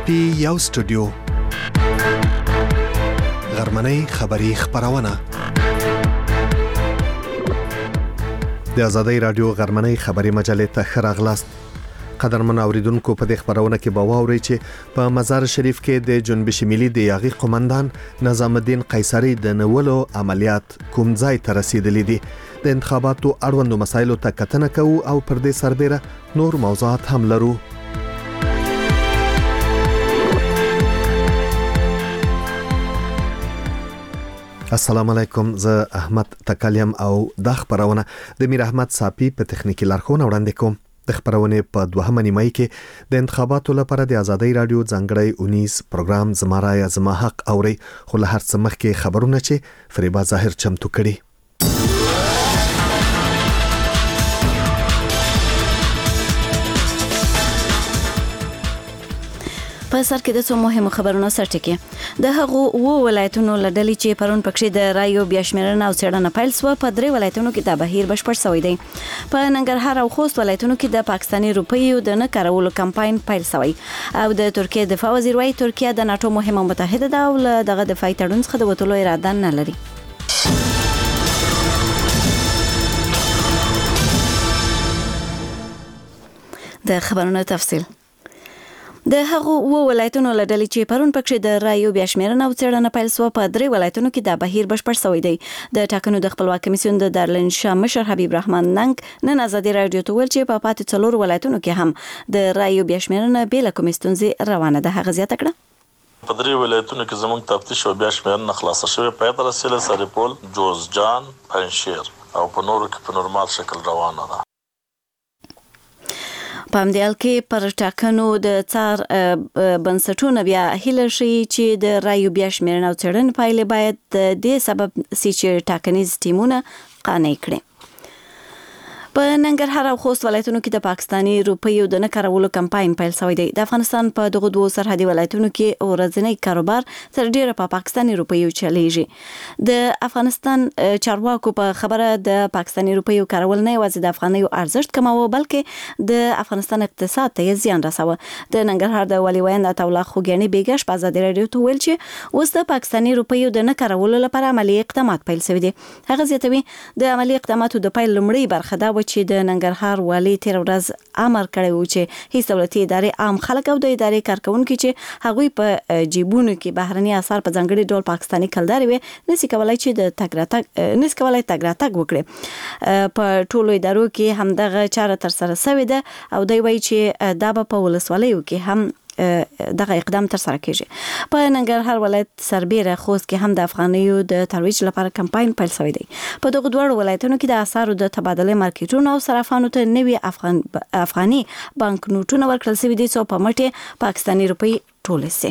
ساپی یو سټوډیو غرمنۍ خبری خبرونه د آزادۍ رادیو غرمنۍ خبری مجلې ته خراغلاست. قدرمن اوریدونکو په دې خبرونه کې به واورئ چې په مزار شریف کې د جنوب شمالي د یاغي قومندان نظام الدین قیصری د نولو عملیات کوم ځای ته رسیدلې دي. د انتخاباتو اړوندو مسایلو ته کتنه کوو او پر دې سربېره نور موضوعات هم لرو. السلام علیکم، زه احمد تکالیم او د خبرونه د میر احمد ساپی په تخنیکی لارښوونه وړاندې کوم. د خبرونه په دوهمه نیمه کې د انتخاباتو لپاره د آزادۍ رادیو ځانګړی 19 پروګرام زمارا زما حق اوري، خو له هر څه مخکې خبرونه چې فریبا ظاهر چمتو کړي. په سر کې د څو مهمو خبرونو سرټکی د هغو ولایتونو لړلې چې پرون پکې د رایو بیا شمیرنه او څېړنه پیل شو. په درې ولایتونو کې د بهیر بشپړ شوی دی. په ننګرهار او خوست ولایتونو کې د پاکستاني روپیو د نه کارولو کمپاین پیل شوی او د ترکیه دفاع وزیر وايي ترکیه د ناتو مهمه متحده ده او دغه دفاعي تړون څخه د وټولو اراده نه لري. د خبرونو تفصیل د هغو ولایتونو لړلې چې پرون پکې د رایو بیا شمیرنه او څېړنه پیل شو. په درې ولایتونو کې د بهیر بشپړ شوی دی. د ټاکنو د خپلواک کمیسیون د دارالانشا مشر حبیب رحمان ننګ نن آزادي رادیو ته ویل چې په پاتې څلور ولایتونو کې هم د رایو بیا شمیرنه بې له کومې ستونزې روانه ده. هغه زیاته کړه په درې ولایتونو کې زموږ تفتیش او بیا شمیرنه خلاصه شوې، پای ته رسیدله سرپل، جوزجان، پنجشیر او په نورو کې په نورمال شکل روانه ده. په همدې حال کې پر ټاکنو د څار بنسټونو بیا هیله شي چې د رایو بیا شمیرنه او څېړنې پایلې باید د دې سبب سي چې ټاکنیز ټیمونه قانع کړي. په ننګرهار او خوست ولایتونو کې د پاکستاني روپیو د نه کارولو کمپاین پیل شوی دی. د افغانستان په دغه دوه سرحدي ولایتونو کې ورځنی کاروبار تر ډیره په پاکستاني روپیو چلیږي. د افغانستان چارواکو په خبره د پاکستاني روپیو کارول نه یوازې د افغانیو ارزښت کماوه بلکې د افغانستان اقتصاد ته زیان رسوه. د ننګرهار د والي ویاند عطا الله خوګیاني بیګش په آزادي رادیو ته ویل چې اوس د پاکستاني روپیو د نه کارولو لپاره عملی اقدامات پیل شوي دي. هغه زیاتوي د عملی اقداماتو د پیل لومړی برخه دا چې د ننګرهار والي تیر ورځ امر کړی و چې هیڅ دولتي ادارې عام خلک او د ادارې کارکونکو چې هغوی په جیبونو کې بهرني اثار په ځانګړي ډول پاکستاني کلداري وي نسی کولای چې د تګ راتګ وکړي. په ټولو ادارو کې همدغه چاره تر سره شوې ده او دوی وایي چې دا به په ولسوالیو کې هم دغه اقدام تر سره کیږي. په ننګرهار ولایت سربېره خوست کې هم د افغانیو د ترویج لپاره کمپاین پیل شوی دی. په دغه دوه ولایتونو کې د اسعارو د تبادله مارکیټونو او صرافانو ته نوي افغاني بانک نوټونه ورکړل شوي دي چې په مټه پاکستاني روپی ټول سي.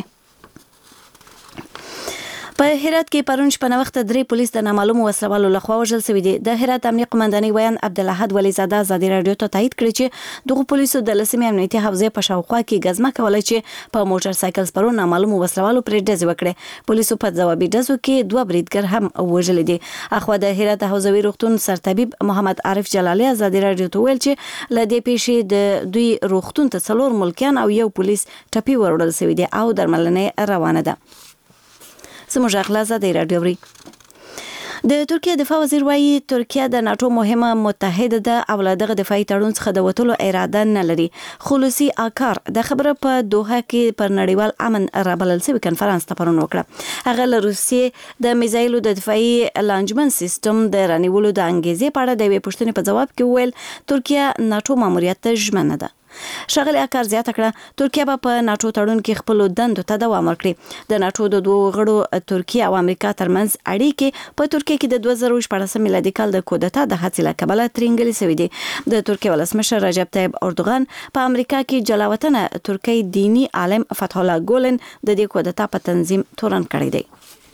په هرات کې پرون شپه وخت درې پولیس د نامعلومو وسلوالو لخوا وژل شوي دي. د هرات امنیه قومندانۍ ویان عبدالاحد ولیزاده آزادي رادیو ته تایید کړی چې دغه پولیسو د لسمې امنیتي حوزې په شاوخوا کې غزمه کوله چې په موټر سایکل سپرو نامعلومو وسلوالو پرې ډزې وکړې. پولیسو په ځوابي ډزو کې دوه بریدګر هم وژل دي. اخوا د هرات حوزوي روغتون سرطبيب محمد عارف جلالي آزادي رادیو ته ویل چې ل دې پیښې د دوی روغتون ته څلور ملکیان او یو پولیس ټپي وروړل شوی دي او درملنه روانه ده. زموږ اخلاصه دی رادیو. د ترکیه دفاع وزیر وايي ترکیه د ناتو مهمه متحده ده او دغه دفاعي تړون څخه د وټولو اراده نه لري. خلوصي آکار د خبره په دوحه کې پر نړیوال امن رابلل شوی کنفرانس ته پرون وکړه. هغه له روسیې د میزایلو د دفاعي لانجمن سیستم د رانیولو د انګیزې په اړه د یوې پوښتنې په جواب کې وویل ترکیه ناتو ماموریت ته ژمنه ده. ښاغلي اکار زیاته کړه ترکیه به په ناتو تړون کې خپل دندو ته دوام ورکړي. د ناتو د دوه غړو ترکیه او امریکا ترمنځ اړیکې په ترکیه کې د 2014 میلادي کال د کودتا د هڅې له کبله ترینګلې شوې دي. د ترکیه ولسمشر رجب طیب اردوغان په امریکا کې جلاوطنه ترکی دینی عالم فتح الله ګولن د دې کودتا په تنظیم تورن کړی دی.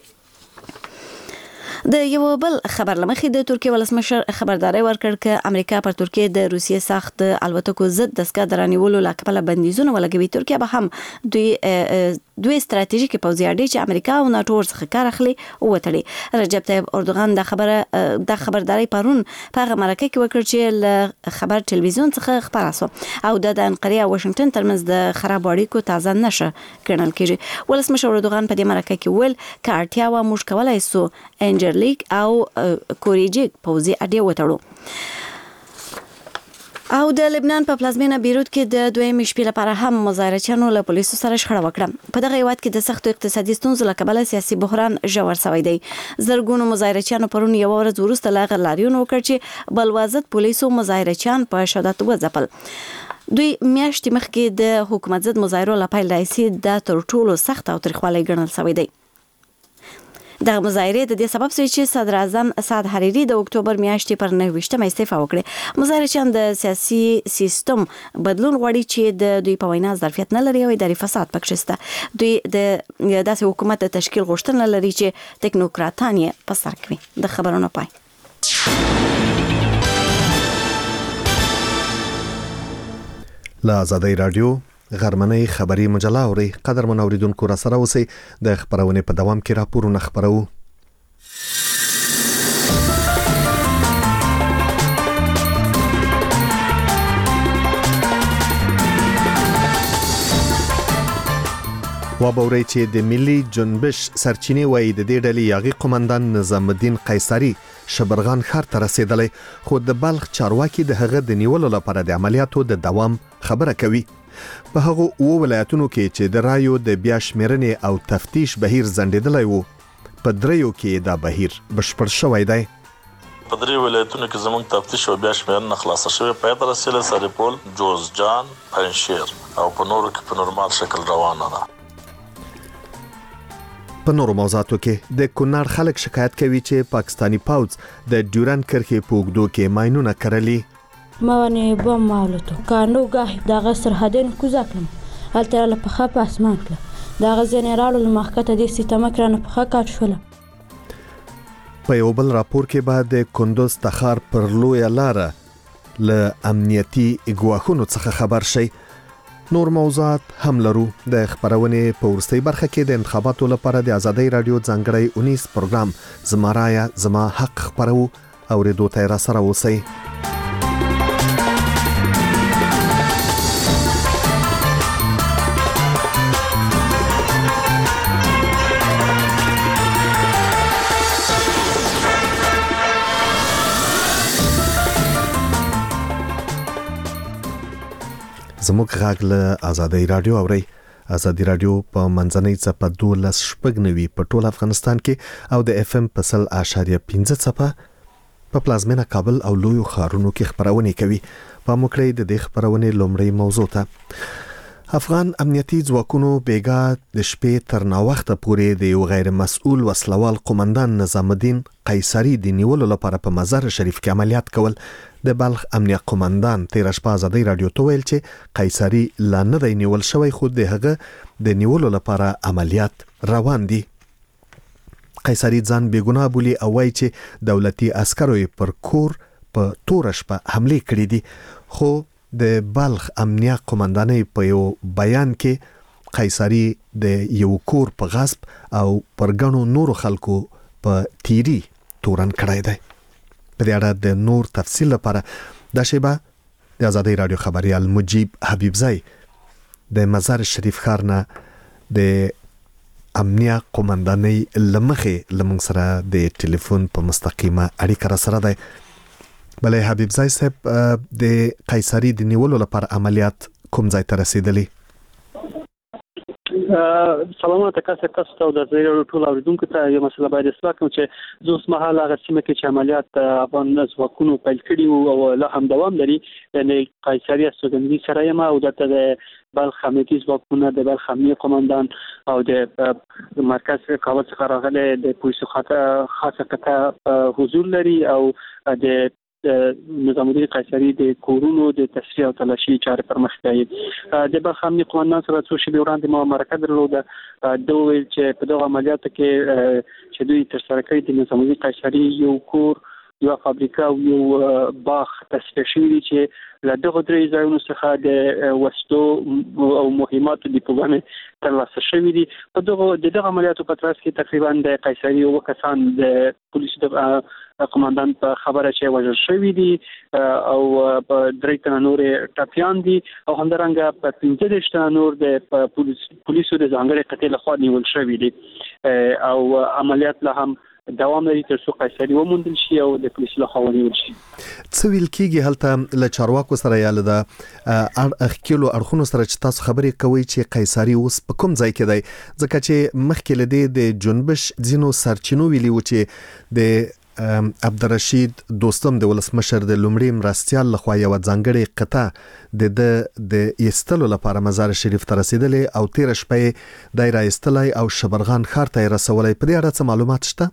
د یو بل خبر لمخې د ترکیه ولسمشر خبرداري ورکړ چې امریکا پر ترکیه د روسیې سخت الوتکو ضد دسکه درانیولو لکه بندیزونه ولګوي. ترکیه به هم دوی دوی ستراتیژیک پوځي اډې چې امریکا او ناتو څخه کار اخلي وټړي. رجب طيب اردوغان د خبرداري پرون په مرکه کې وکړ چې له خبر ټلویزیون څخه خبره سو او د انقره او واشنگټن ترمنځ د خراب اړیکو تازه نشه ګڼل کېږي. ولسمشر اردوغان په دې مرکه کې ویل چې اړتیا و موږ کولای سو انجرلیک او کوریجیک پوځي اډې وټړو. او د لبنان په پلازمینه بیروت کې د دویم شپې لپاره هم مظاهرچیانو له پولیسو سره شخړه وکړه. په دغه هیواد کې د سختو اقتصادي ستونزو له کبله سیاسي بحران ژور شوی دی. زرګونو مظاهرچیانو پرون یو ورځ وروسته له غلاریون وکړ چې بلوازت پولیسو مظاهرچیان په شدت وځپل. دوی میاشتې مخکې د حکومت ضد مظاهرو لپاره لایسي د تر ټولو سخت او تریخوالی ګڼل شوی دی. د مظاهرې د دې سبب چې صدر اعظم سعد حریری د اکتوبر میاشتې پر 9 استعفا وکړه. مظاهرچیان د سیاسي سیستم بدلون غواړي چې د دوی په وینا ظرفیت نه لري او اداري فساد پکې شته. دوی د داسې حکومت د تشکیل غوښتنه لري چې ټکنوکراتان یې په سر کړي. د خبرونو پای. له آزادۍ رادیو غرمنۍ خبری مجله اوري. قدرمن اوریدونکو را سره اوسئ. د خبرونې په دوام کې راپورونه خبرو. وبوري چې د ملي جنبش سرچینه وای د دې ډلې یاغي قومندان نظام الدین قیصری شبرغان ښار ته رسیدلی، خو د بلخ چارواکي د هغه د نیولو لپاره د عملیاتو د دوام خبره کوي. په هغه ولایتونو کې چې د رایو د بیا شمیرنې او تفتیش بهیر زندیدلی وو، په دریو کې دا بهیر بشپړ شوی دی. په درې ولایتونو کې زموږ تفتیش او بیا شمیرنه خلاصه شوې. په هغه رسیله سرپل، جوزجان، پنجشیر او په نورو کې په نورمال شکل روانه ده. په نورو موضوعاتو کې د کونړ خلک شکایت کوي چې پاکستانی پوځ د ډیورند کرښې په اوږدو کې ماینونه کرلي. موانع بم مالتو کانو گاه دغه سرحدین کوزاکلم التر له پخه په اسمان کړه دغه جنرال المحکته د سیستم کرانه پخه کاټ شول. په یو بل راپور کې بعد د کندوز تخار پر لوی لاره له امنیتي ګواښونو څخه خبر شي. نور موضوعات هم لرو. د خبرونې په ورستۍ برخه کې د انتخاباتو لپاره د آزادۍ رادیو ځانګړی 19 پروګرام زما رایه زما حق خبرو. اوریدو ته را سره اوسئ. زموږ غږ له آزادۍ رادیو اوري. آزادۍ رادیو په منځنۍ څپه 12.9 په ټول افغانستان کې او د اف ام په 100.5 څپه په پلازمینه کابل او لویو ښارونو کې خبرونه کوي. په مکړې د دې خبرونه لومړی موضوع ته افغان امنیتي ځواکونو بیګا د شپې تر ناوخته پورې د یو غیر مسؤل وسلوال قومندان نظام الدین قیصری د نیولو لپاره په مزار شریف کې عملیات کول. د بلخ امنیت قومندان تیر شپه آزادۍ رادیو ته ویل چې قیصری لا نه دی نیول شوی، خو د هغه د نیولو لپاره عملیات روان دي. قیصری ځان بیګناه بولی او وایي چې دولتي عسکرو پر کور په تور شپه حمله کړې دي. خو د بلخ امنیت قومندانۍ په یو بیان کې قیصری د یو کور په غصب او پر ګڼو نورو خلکو په تیری تورن کړی دی. په دې اړه د نور تفصیل لپاره د شیبه د آزادۍ رادیو خبريال مجيب حبیبزی د مزار شریف ښار نه د امنیت قومندانۍ لمخې لمن سره د ټلیفون په مستقیمه اړیکه را سره دی. بلې حبیبزی صاحب، د قیصری د نیولو لپاره عملیات کوم ځای ته رسیدلی؟ سلامات تاسو ته د زیرو ټول اوریدونکو ته یو مسله باید اصلاح کوم چې زوس مهال هغه سیمه کې چې عملیات افغان ځواکونو پیل کړي او لا هم دوام لري، یعنی قیصری استوګنځي سره یم او د بلخ امنیتي ځواکونو د بلخ امنیتي قومندان او د مرکز کابل څخه راغلي د پولیسو خاصه قطعه حضور لري او د نظام الدین قیصری د کورونو د تشریح او تلاشي چارې پر مخ بیايي. د بلخ امنیتي قومندان سره څو شپې وړاندې ما مرکه درلوده. دوی ویل چې په دغه عملیاتو کې چې دوی ترسره کړي د نظام الدین قیصری یو کور یو فابریکه او یو باغ تصفیه شوی چې له دغه درې ځایونو څخه د وسلو او مهماتو د پوګانې ترلاسه شوي دي. په دغه عملیاتو په ترڅ کې تقریبا د قیصري اووه کسان د پولیسو د قماندان په خبره چې وژل شوي دي او په درې تنه نورې ټپیان دي او همدارنګه په 15 تنه نور د پولیسو د ځانګړي قطعې لخوا نیول شوي دي او عملیات لا هم دوام لري تر څو قیصري وموندل شي او د پولیسو لخوا ونیول شي. څه ویل کېږي هلته له چارواکو سره یا له اخکیلو اړخونو سره چې تاسو خبرې کوي چې قیصري اوس په کوم ځای کې دی؟ ځکه چې مخکې له دې د جنبش ځینو سرچینو ویلي و چې د عبدالرشید دوستم د ولسمشر د لومړي مرستیال لخوا یو ځانګړي قطعه د ایستلو لپاره مزار شریف ته رسیدلې او 13 شپې د ایستلای او شبرغان ښار ته رسولای. په دې اړه څه معلومات شته؟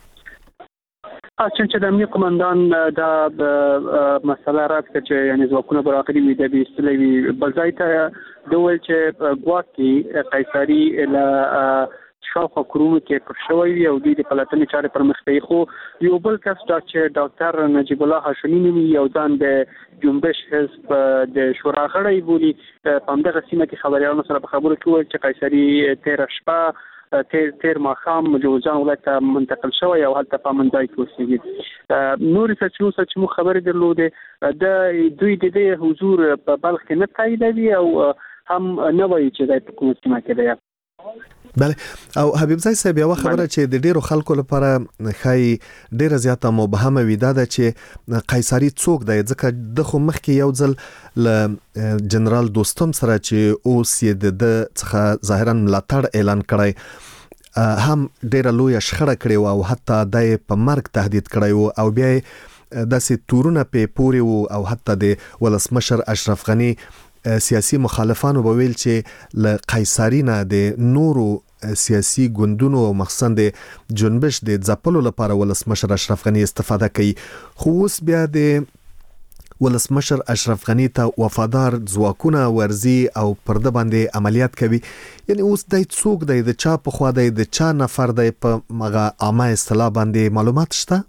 چې د امنیه قماندان دا مسله راځي چې یعنی ځواکونه براغلي وي د ایستلوي بل ځای ته دوی چې ګواکي قیصري له شاوخوا کورونو کې پر شوی وي او د پلاتنې چارې پر مخ کوي. خو یو بل کس ډاکټر نجیب الله هاشمي نومي یو ځان د جنبش حزب د شورا غړی بولي په همدغه سیمه کې خبريالانو سره په خبرو کې وویل چې قیصري 13 شپه تیر ماښام جوزجان ولایت ته منتقل شوی او هلته په منځای کې اوسېږي. نور سرچینو سره چې موږ خبرې درلودې د دوی د دې حضور په بلخ کې نه تاییدوي او هم نه وایي چې د حکومت سیمه کې دی. بله او حبیب زای صاحب یو خبره چې د ډیرو خلکو لپاره خای ډیره زیاته مبهمه وي دا چې قیصري څوک دی ځکه د خو مخکې یو ځل ل جنرال دوستم سره چې اوس یې د څخه ظاهرا ملاتړ اعلان کړی هم ډیره لوی شخړه کړې او حتی د په مرګ تهدید کړی او بیا داسې تورونه په پوري او حتی د ولسمشر اشرف غنی سیاسي مخالفانو به ویل چې ل قیصري نه د نورو سیاسي ګوندونو او مخصوصا د جنبش د ځپلو لپاره ولسمشر اشرف غنی استفاده کوي. خو اوس بیا د ولسمشر اشرف غنی ته وفادار ځواکونه ورزي او پرده باندې عملیات کوي. یعنی اوس د څوک د چا په خوا د چا نفر د په مغه عامه اصطلاح باندې معلومات شته؟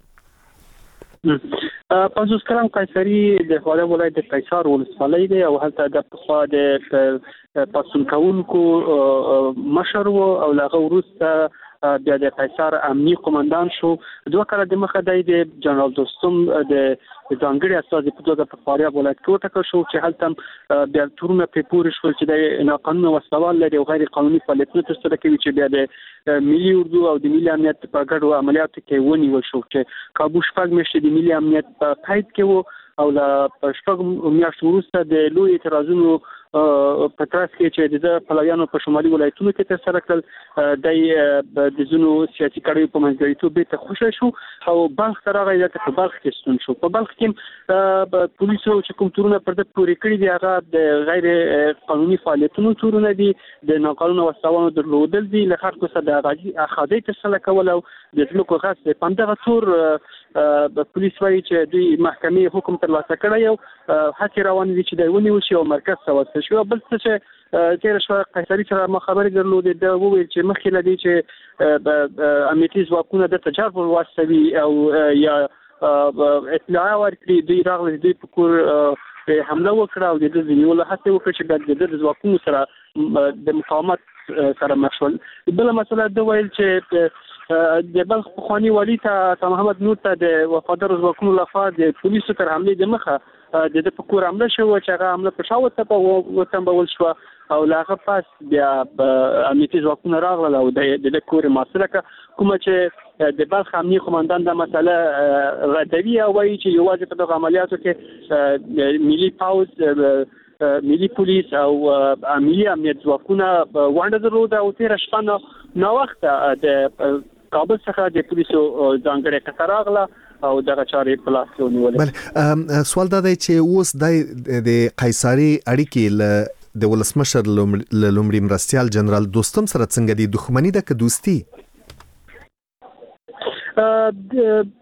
پنځوس کلن قیصري د خوله ولایت د قیصار ولسوالۍ دی او هلته د پخوا د پاسون کونکو مشر او لغه وروسته بیا د قیصار امنیه قماندان شو. 2 کاله د مخه د جنرال دوستم د ځانګړي استازي په توګه په فاریاب ولایت کې وټاکل شو چې هلته بیا تورونه په پورې شول چې د ناقانونه وسوال لري او غیر قانوني فعالیتونه ترسره کوي چې بیا د ملي اردو او د ملي امنیت په ګډو عملیاتو کې ونیول شو چې کابو شپږ میاشتې د ملي امنیت په قید کې وو او لا شپږ میاشتې وروسته د لوی اعتراضونو په ترڅ کې چې د پلویانو په شمالي ولایتونو کې ترسره کړل د زونو سیاسي کړیو په منځګړیتوب به ته خوشی شو او بلخ ته راغی چې په بلخ کې ستون شو. په بلخ کې پولیسو چې کوم تورونه پر د پورې کړی دي هغه د غیر قانوني فعالیتونو تورونه دي د ناقانونه وسوالونو درلودل دي له خلکو سره د اخاذي ترسره کول او د ځمکو غصب په دغه تور پولیس وايي چې دوی محکمې حکم ترلاسه کړی او هڅې روانې دي چې د ونیول شي او مرکز ته ورسول شي. بل څه چې تیر شو قیصري سره ما خبرې درلودې دا وویل چې مخکې لدی چې امنیتي ځواکونه د تجارب واسوي او یا اطلاع ورکړي دوی راغلي دوی په کور حمله وکړه او د دې نیول هڅه وکړه چې د ځواکونو سره د مقاومت سره مخ شول. بل مسله دا ویل چې د بلخ پخوانی والی ته محمد نور ته د وفادار ځواکونو لخوا د پولیسو تر حمله د مخه د په کور حمله شو چې هغه حمله په شاوت ته وتمبول شو او لاغه پاس بیا امنیتي ځواکونه راغله او د کور مسله کومه چې د بلخ امنیه قماندان د مسله ردوی او وایي چې یوازې په دغه عملیاتو کې ملي پاوز ملي پولیس او ملي امنیت ځواکونه وانډه درلوده او 13 شپه نو وخت د کابل څخه د پولیسو ځانګړي قطار راغله او دغه چارې په لاس کې ونیولې. بله سوال دا دی چې اوس د قیصري اړیکې له د ولسمشر لومړي مرستیال جنرال دوستم سره څنګه دي؟ دښمني ده که دوستي؟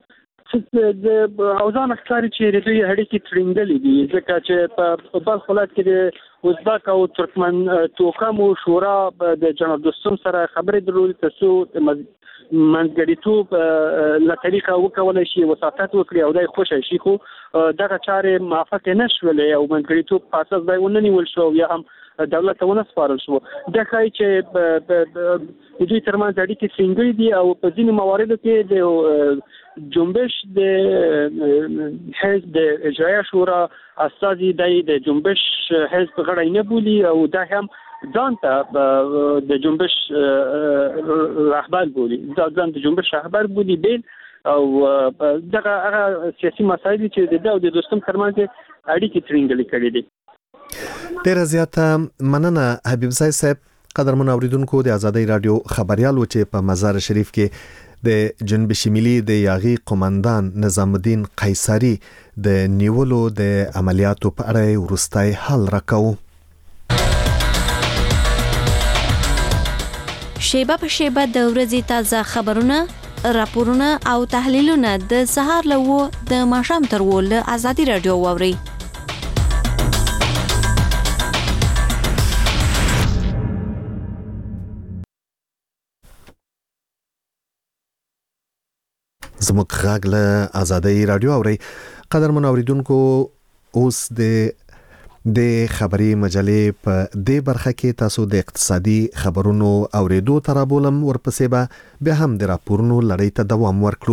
د اوزان ښکاري چې د دوی اړیکې تړنګلې دي ځکه چې په بل حالت کې د ازبک او ترکمن توکم او شورا د جنرال دوستم سره خبرې درلودې ترڅو منځګړیتوب له طریقه وکولای شي وساطت وکړي او دای خوشی شي خو دغه چارې موافق نه شولې او منځګړیتوب په اساس دای وننیول شو یا هم دولت ونه سپارل شو دا ښایي چې د دوی ترمنځ اړیکې ټینګې دي او په ځینې مواردو کې د جنبش د حزب د اجرایه شورا استازي د جنبش حزب غړی نه بولي او دا هم ځان ته د جنبش رهبر بولي ځان د جنبش رهبر بولي بیل او دغه هغه سیاسي مسایل چې د دوستم ترمنځ اړیکې ترنګلې کړې دي. ډیره زیاته مننه حبیب صاحب. قدرمن اوریدونکو د آزادۍ رادیو خبريال و چې په مزار شریف کې د جنوب شمالي د یاغي قومندان نظام الدین قیصری د نیولو د عملیاتو په اړه ورستای حل راکاو. شیبه په شیبه د ورځې تازه خبرونه، راپورونه او تحلیلونه د سهار له د ماښام تر له آزادۍ رادیو واوري. زموږ غږ له آزادۍ رادیو اوري. قدرمن اوریدونکو اوس د خبري مجلې په دې برخه کې تاسو د اقتصادي خبرونو اوریدو ترابولم ورپسې به بیا هم د راپورونو لړۍ ته دوام ورکړو.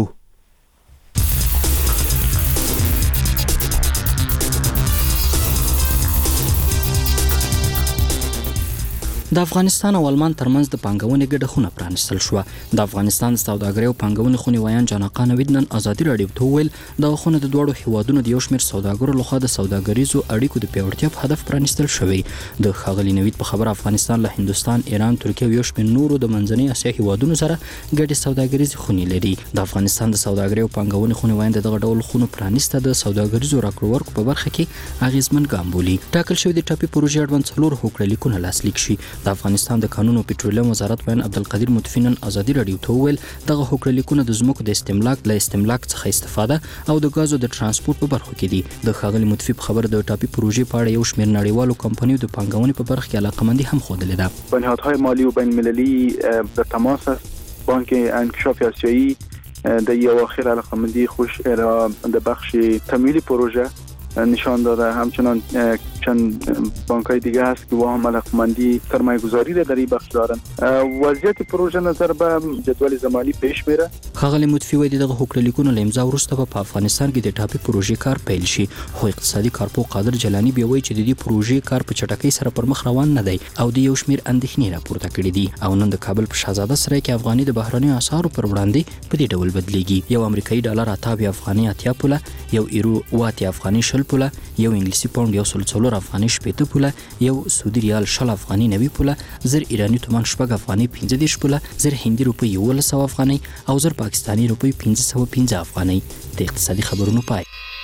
د افغانستان او آلمان ترمنځ د پانګونې ګډه خونه پرانیستل شو. د افغانستان سوداګرۍ او پانګونې خونې وایان جانقا نوید نن آزادي رادیو ته ویل د خونه د دوړو هیوادونو د یو شمېر سوداګرو لخوا د سوداګریزو اړیکو د پیاوړتیا په هدف پرانیستل شوی. د ښاغلي نوید په خبره افغانستان له هندستان، ایران، ترکیه او یو شمېر نورو د منځنۍ اسیا هیوادونو سره ګډې سوداګریزې خونې لري. د افغانستان د سوداګرۍ او پانګونې خونې وایان دغه ډول خونو پرانیسته د سوداګریزو راکړو ورکړو په برخه کې اغیزمن ګام بولي. ټاکل شوی د ټاپي پروژې اړوند 4 هوکړه لیکونه لاسلیک شي. د افغانستان د قانون او پټرولیم وزارت وین عبدالقدیر متفینن آزادي رادیو ته ویل دغه هوکړه لیکونه د زمکو د استملاک څخه استفاده او د غازو د ترانسپورت په برخو کې دي. د ښاغلي متفی په خبر د ټاپي پروژې په اړه یو شمېر نړیوالو کمپنیو د پانګونې په برخه کې علاقمندي هم ښودلې ده. بنیادهای مالی و بین المللی در تماس است. بانک انکشاف آسیایی در اواخر علاقمندی خوش را در بخش تمویل پروژه نشان داده. همچنان چند بانک‌های دیگه هست که با هم علاقمندی سرمایه‌گذاری را در این بخش دارن. وضعیت پروژه نظر به جدول زمانی پیش میره. ښاغلي متفی وایي دغه هوکړه لیکونه له امضا وروسته په افغانستان کې د ټاپي پروژې کار پیل شي. خو اقتصادي کارپو قادر جلانی بیا وایي چې د دې پروژې کار په چټکۍ سره پر مخ روان نه دی او د یو شمېر اندېښنې راپورته کړي دي. او نن د کابل په شهزاده سرای کې افغاني د بهرنیو اسعارو پر وړاندې په دې ډول بدلیږي. یو امریکایي ډالر 88 افغاني 80 پوله، یو ایرو 80 افغاني 60 پوله، یو انګلیسي پاوند 140 افغاني 80 پوله، یو سعودي ریال 60 افغاني 90 پوله، زر ایرانی تومان 6 افغاني 15 پوله، زر هندي روپی 1100 افغاني او زر پاکستاني روپی 1515 افغاني. د اقتصادي خبرونو پای.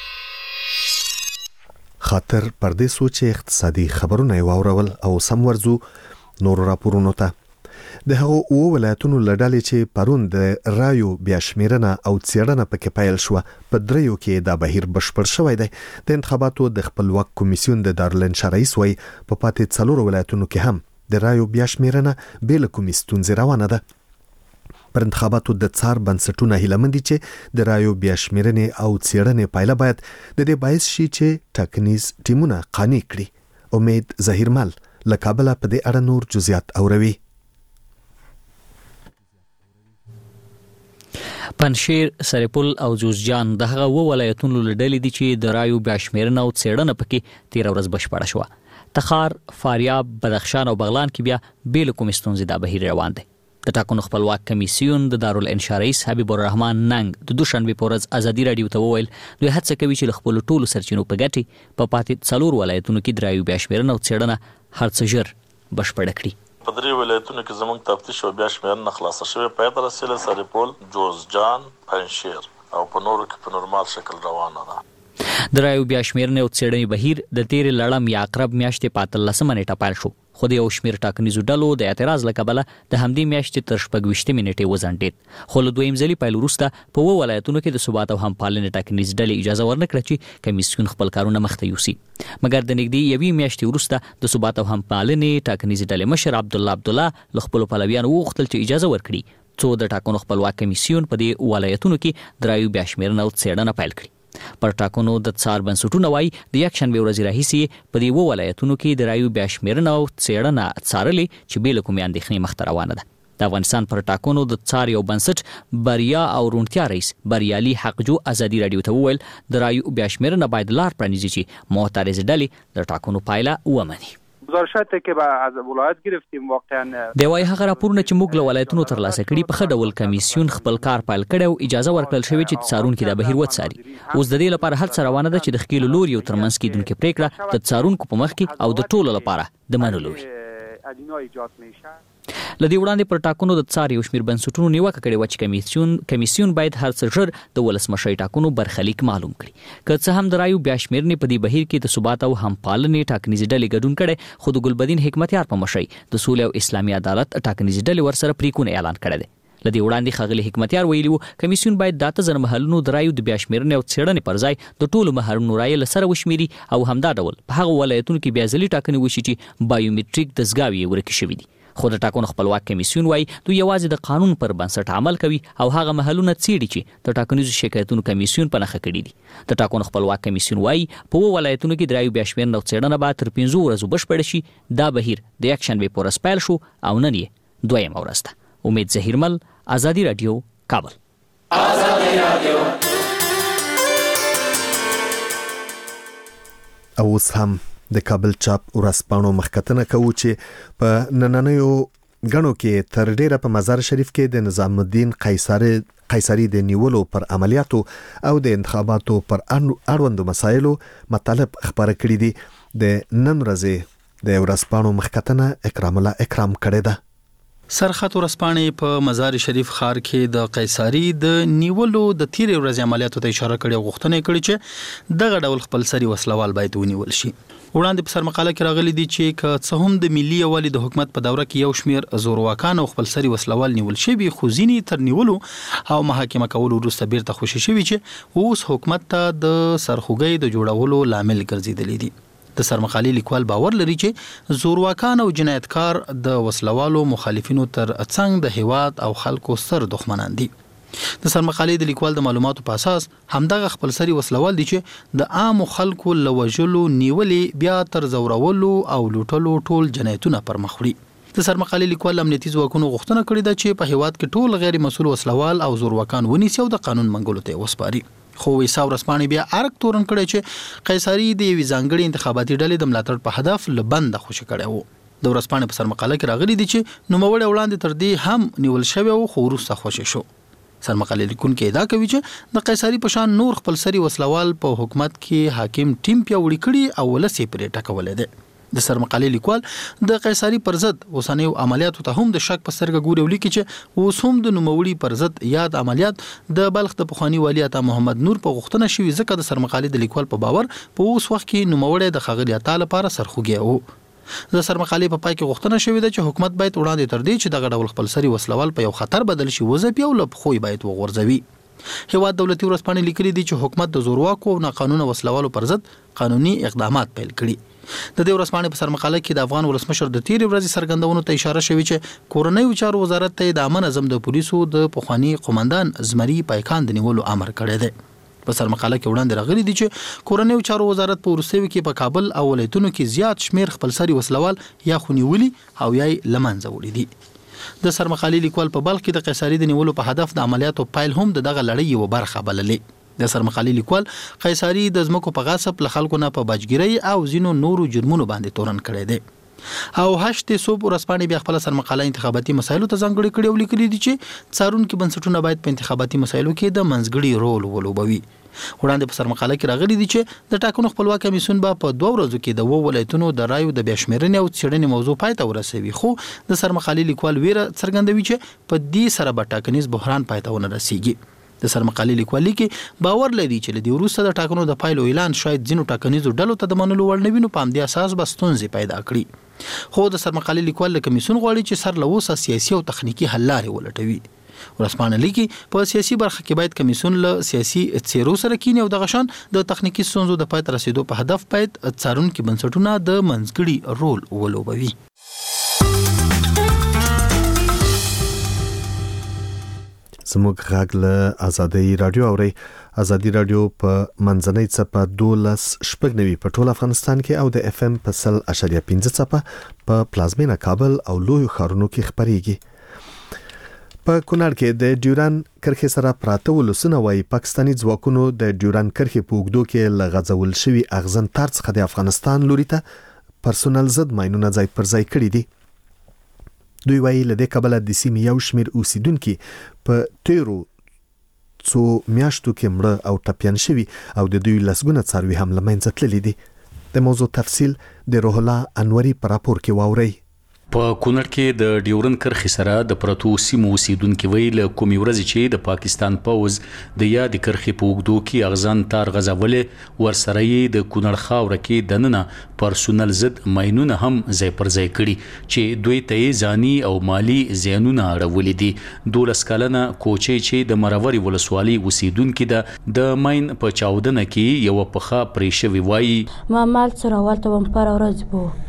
خاطر پردې سوچ اقتصادي خبرونه واورول او سم ورزو نور راپورونو ته. د هغو او ولایتونو لړالې چې پرون د رایو بیا شمیرنه او څېړنه پکې پیل شو په دریو کې دا بهیر بشپړ شوی دی. د انتخاباتو د خپلواک کمیسیون د دارالانشا رئیس وایي په پاتې 4 ولایتونو کې هم د رایو بیا شمیرنه بې له کومې ستونزې روانه ده. پر انتخاباتو د څار بنسټونه هیله مند دي چې د رایو بیا شمیرنې او څېړنې پایله باید د دې باعث شي چې ټاکنیز ټیمونه قانع کړي. امید ظهیرمل له کابل په دې اړه نور جزئیات اوروي. پنشیر، سرپل او جوزجان د هغه ولایتونو لړلې دي چې د رایو بیا شمیرنه او څېړنه پکې 13 ورځ بشپړه شوه. تخار، فاریاب، بدخشان او بغلان کې بیا بې له کومې ستونزې دا بهیر روان دی. د ټاکنو خپلواک کمیسیون د دارالانشا رئیس حبیب الرحمن ننګ د دوشنبه په ورځ آزادي رادیو ته وویل دوی هڅه کوي چې خپل ټولو سرچینو په ګټه په پاتې 4 ولایتونو کې د رایو بیا شمیرنه او څېړنه هر څه ژر بشپړه کړي. په 3 ولایتونو کې زموږ تفتیش او بیا شمیرنه خلاصه شوې. په دې رسیله سرپل، جوزجان، پنشیر او په نورو کې په نورمال شکل روانه ده. د رایو بیا شمیرنه او څېړنې بهیر د 13 لړم یا عقرب میاشتې په 13 نیټه پیل شو. خو د یو شمیر ټاکنیزو ډلو د اعتراض له کبله د همدې میاشتې تر 14 نیټې وځنډېد، خو له دویم ځلي پیل وروسته په 2 ولایتونو کې د ثبات او همپالنې ټاکنیز ډلې اجازه ورنکړه چې کمیسیون خپل کارونه مخته یوسي. مګر د نږدې یوې میاشتې وروسته د ثبات او همپالنې ټاکنیز ډلې مشر عبدالله له خپلو پلویانو وغوښتل چې اجازه ورکړي څو د ټاکنو خپلواک کمیسیون په دې ولایتونو کې د رایو بیا شمېرنه او څېړنه پیل کړي. پر ټاکنو د څار بنسټونه وایي د یکشنبې ورځې راهیسې په دې 2 ولایتونو کې د رایو بیا شمېرنه او څېړنه څارلې چې بې له کومې اندېښنې مخته روانه ده. د افغانستان پر ټاکنو د څار یو بنسټ بریا او روڼتیا رئیس بریالي حقجو ازادي رادیو ته وویل د رایو بیا شمېرنه باید لار پرانیزي چې معترض ډلې د ټاکنو پایله ومني. گزارشاتی که به از ولایت گرفتیم واقعا دی وايي هغه راپورونه چې موږ له ولایتونو ترلاسه کړي په ښه ډول کمیسیون خپل کار پیل کړی او اجازه ورکړل شوې چې څارونکي د بهیر وڅاري. اوس د دې لپاره هڅه روانه ده چې د ښکېلو لوري او ترمنځ کېدونکې پرېکړه د څارونکو په مخ کې او د ټولو لپاره د منلو وي. لدې وړاندې پر ټاکنو د څار یو شمیر بنسټونو نیوکه کړې و چې کمیسیون باید هر څه ژر د ولسمشرۍ ټاکنو برخلیک معلوم کړي. که څه هم د رایو بیا شمېرنې په دې بهیر کې د ثبات او همپالنې ټاکنیزې ډلې ګډون کړی، خو د ګلبدین حکمتیار په مشرۍ د سولې او اسلامي عدالت ټاکنیزې ډلې ورسره پریکونه اعلان کړی دی. لدې وړاندې ښاغلي حکمتیار ویلي وو کمیسیون باید د 8000 محلونو د رایو د بیا شمېرنې او څېړنې پر ځای د ټولو محلونو رایې له سره وشمېري او همدا ډول په هغه ولایتونو کې بیا ځلي ټاکنې وشي چې بایومټریک دستګاوې یې ورکې شوي دي. خو د ټاکنو خپلواک کمیسیون وایي دوی یوازې د قانون پر بنسټ عمل کوي او هغه محلونه څېړي چې د ټاکنیزو شکایتونو کمیسیون په نښه کړي دي. د ټاکنو خپلواک کمیسیون وایي په 2 ولایتونو کې د رایو بیا شمېرنه او څېړنه به تر 5 ورځو بشپړه شي. دا بهیر د یکشنبې په ورځ پیل شو او نن یې 2مه ورځ ده. امید زهیرمل، آزادی رادیو، کابل. آزادی رادیو. اوس هم د کابل چاپ ورځپاڼو مخکتنه کوو چې په نننیو غنو کې تر ډیره په مزار شریف کې د نظام الدین قیصری د نیولو پر عملیاتو او د انتخاباتو پر اړوندو مسایلو مطالب خبره کړې دي. د نن ورځې د ورځپاڼو مخکتنه اکرام الله اکرام کړې ده. سرخط ورځپاڼې په مزار شریف ښار کې د قیصری د نیولو د تیرې ورځې عملیاتو ته اشاره کړې او غوښتنه کړې چې دغه ډول خپلسري وسلوال باید ونیول شي. وړاندې په سرمقاله کې راغلي دي چې که څه هم د ملي یووالي د حکومت په دوره کې یو شمیر زورواکان او خپلسري وسلوال نیول شوي، خو ځینې تر نیولو او محاکمه کولو وروسته بیرته خوشي شوي چې اوس حکومت ته د سرخوږۍ د جوړولو لامل ګرځېدلي دي. د سرمقالي لیکوال باور لري چې زورواکان او جنایتکار د وسلوالو مخالفینو تر څنګ د هیواد او خلکو سر دښمنان دي. د سرمقالي د لیکوال د معلوماتو په اساس همدغه خپلسري وسلوال دي چې د عام خلکو لوجلو نیولې بیا تر زورولو او لوټلو ټول جنایتونه پر مخ وړي. د سرمقالي لیکوال امنیتي ځواکونو غوښتنه کړې ده چې په هیواد کې ټول غیر مسؤل وسلوال او زورواکان ونیسي او د قانون منګولو ته وسپاري. خو ویسا ورځپاڼې بیا ارګ تورن کړی چې قیصری د یوې ځانګړې انتخاباتي ډلې د ملاتړ په هدف لبند خوشی کړی وو. د ورځپاڼې په سرمقاله کې راغلي دي چې نوموړی وړاندې تر دې هم نیول شوی او خو وروسته خوشی شو. سرمقاله لیکونکي ادعا کوي چې د قیصری په شان نور خپلسري وسلوال په حکومت کې حاکم ټیم پیاوړي کړي او ولسي پرې ټکولې ده. د سرمقالي لیکوال د قیصری پر ضد اوسنیو عملیاتو ته هم د شک په سترګه ګوري، ولیکي چې اوس هم د نوموړي پر ضد یاد عملیات د بلخ د پخوانی والي عطا محمد نور په غوښتنه شوی، ځکه د سرمقالي د لیکوال په باور په اوس وخت کې نوموړي د ښاغلي عطا لپاره سرخوږی وو. د سرمقالي په پای کې غوښتنه شوې ده چې حکومت باید وړاندې تر دې چې دغه ډول خپلسري وسلوال په یو خطر بدل شي وځي او له خوې باید وغورځوي. هیواد دولتي ورځپاڼې لیکلي دي چې حکومت د زورواکو او ناقانونه وسلوالو پر ضد قانوني اقدامات پیل کړي. د دې ورځپاڼې په سرمقاله کې د افغان ولسمشر د تیرې ورځې څرګندونو ته اشاره شوې چې کورنیو چارو وزارت ته د عامه نظم د پولیسو د پخوانی قومندان زمري پایکان د نیولو امر کړی دی. په سرمقاله کې وړاندې راغلي دي چې کورنیو چارو وزارت په وروستیو کې په کابل او ولایتونو کې زیات شمیر خپلسري وسلوال یا خونیولي او یا لمنځه وړي دي. د سرمقالي لیکوال په بلخ کې د قیصری د نیولو په هدف د عملیاتو پیل هم دغه لړۍ یو برخه بللې. د سرمقالي لیکوال قیصری د ځمکو په غصب له خلکو نه په بچګیرۍ او ځینو نورو جرمونو باندې تورن کړی دی. او هشت صوب ورځپاڼې بیا خپل سرمقاله انتخاباتي مسایلو ته ځانګړي کړي او لیکلي دي چې څارونکي بنسټونه باید په انتخاباتي مسایلو کې د منځګړي رول ولوبوي. وړاندې په سرمقاله کې راغلي دي چې د ټاکنو خپلواک کمیسیون به په 2 ورځو کې د 2 ولایتونو د رایو د بیا شمېرنې او څېړنې موضوع پای ته ورسوي، خو د سرمقالي لیکوال ویره څرګندوي چې په دې سره به ټاکنیز بحران پای ته ونه رسیږي. د سرمقالي لیکوال کې باور لري چې له دې وروسته د ټاکنو د پایلو اعلان شاید ځینو ټاکنیزو ډلو ته د منلو وړ نه وي، نو په همدې اساس به ستونزې پیدا کړي. خو د سرمقالې لیکوال له کمیسیون غواړي چې سر له اوسه سیاسي او تخنیکی حل لارې ولټوي. ورسپانه لیکي په سیاسي برخه کې باید کمیسیون له سیاسي څیرو سره کینی او د غشان د تخنیکی ستونزو د پای ته رسیدو په هدف باید څارونکو بنسټونه د منځګړي رول ولوبوي. زموږ غږ له ازادي رادیو اوري. ازادي رادیو په منځنۍ څپه 12.9 په ټول افغانستان کې او د FM په 100.5 څپه په پلازمینه کابل او لوی ښارونو کې خبريږي. په کونړ کې د ډیوران کرښې سره پراته ولسونه وايي پاکستاني ځواکونو د ډیوران کرښې په اوږدو کې لغځول شوی اغزن تار څخه د افغانستان لوري ته پرسونل ضد ماینونه ځای پر ځای کړی دي. دوی وايي له دې کبله د سیمې یو شمېر اوسیدونکي په تیرو څو میاشتو کې مړه او ټپیان شوي او د دوی لسګونه څاروي هم له منځه تللي دي. د موضوع تفصیل د روح الله انوري په راپور کې واورئ. په کونړ کې د ډیورن کرښې سره د پرتو سیمو اوسیدونکو ویل کومې ورځې چې د پاکستان پوز د یاد کرښې په اوږدو کې اغزن تار غځولې ورسره یې د کونړ خاوره کې دننه پرسونل ضد ماینونه هم ځای پر ځای کړي چې دوی ته ځاني او مالی زیانونه اړولې دي. 12 کلنه کوچي چې د مروري ولسوالۍ اوسیدونکو د ماین په چاودنه کې یو پخه پرې شوی وایي ما مال سره والته هم پر ورځ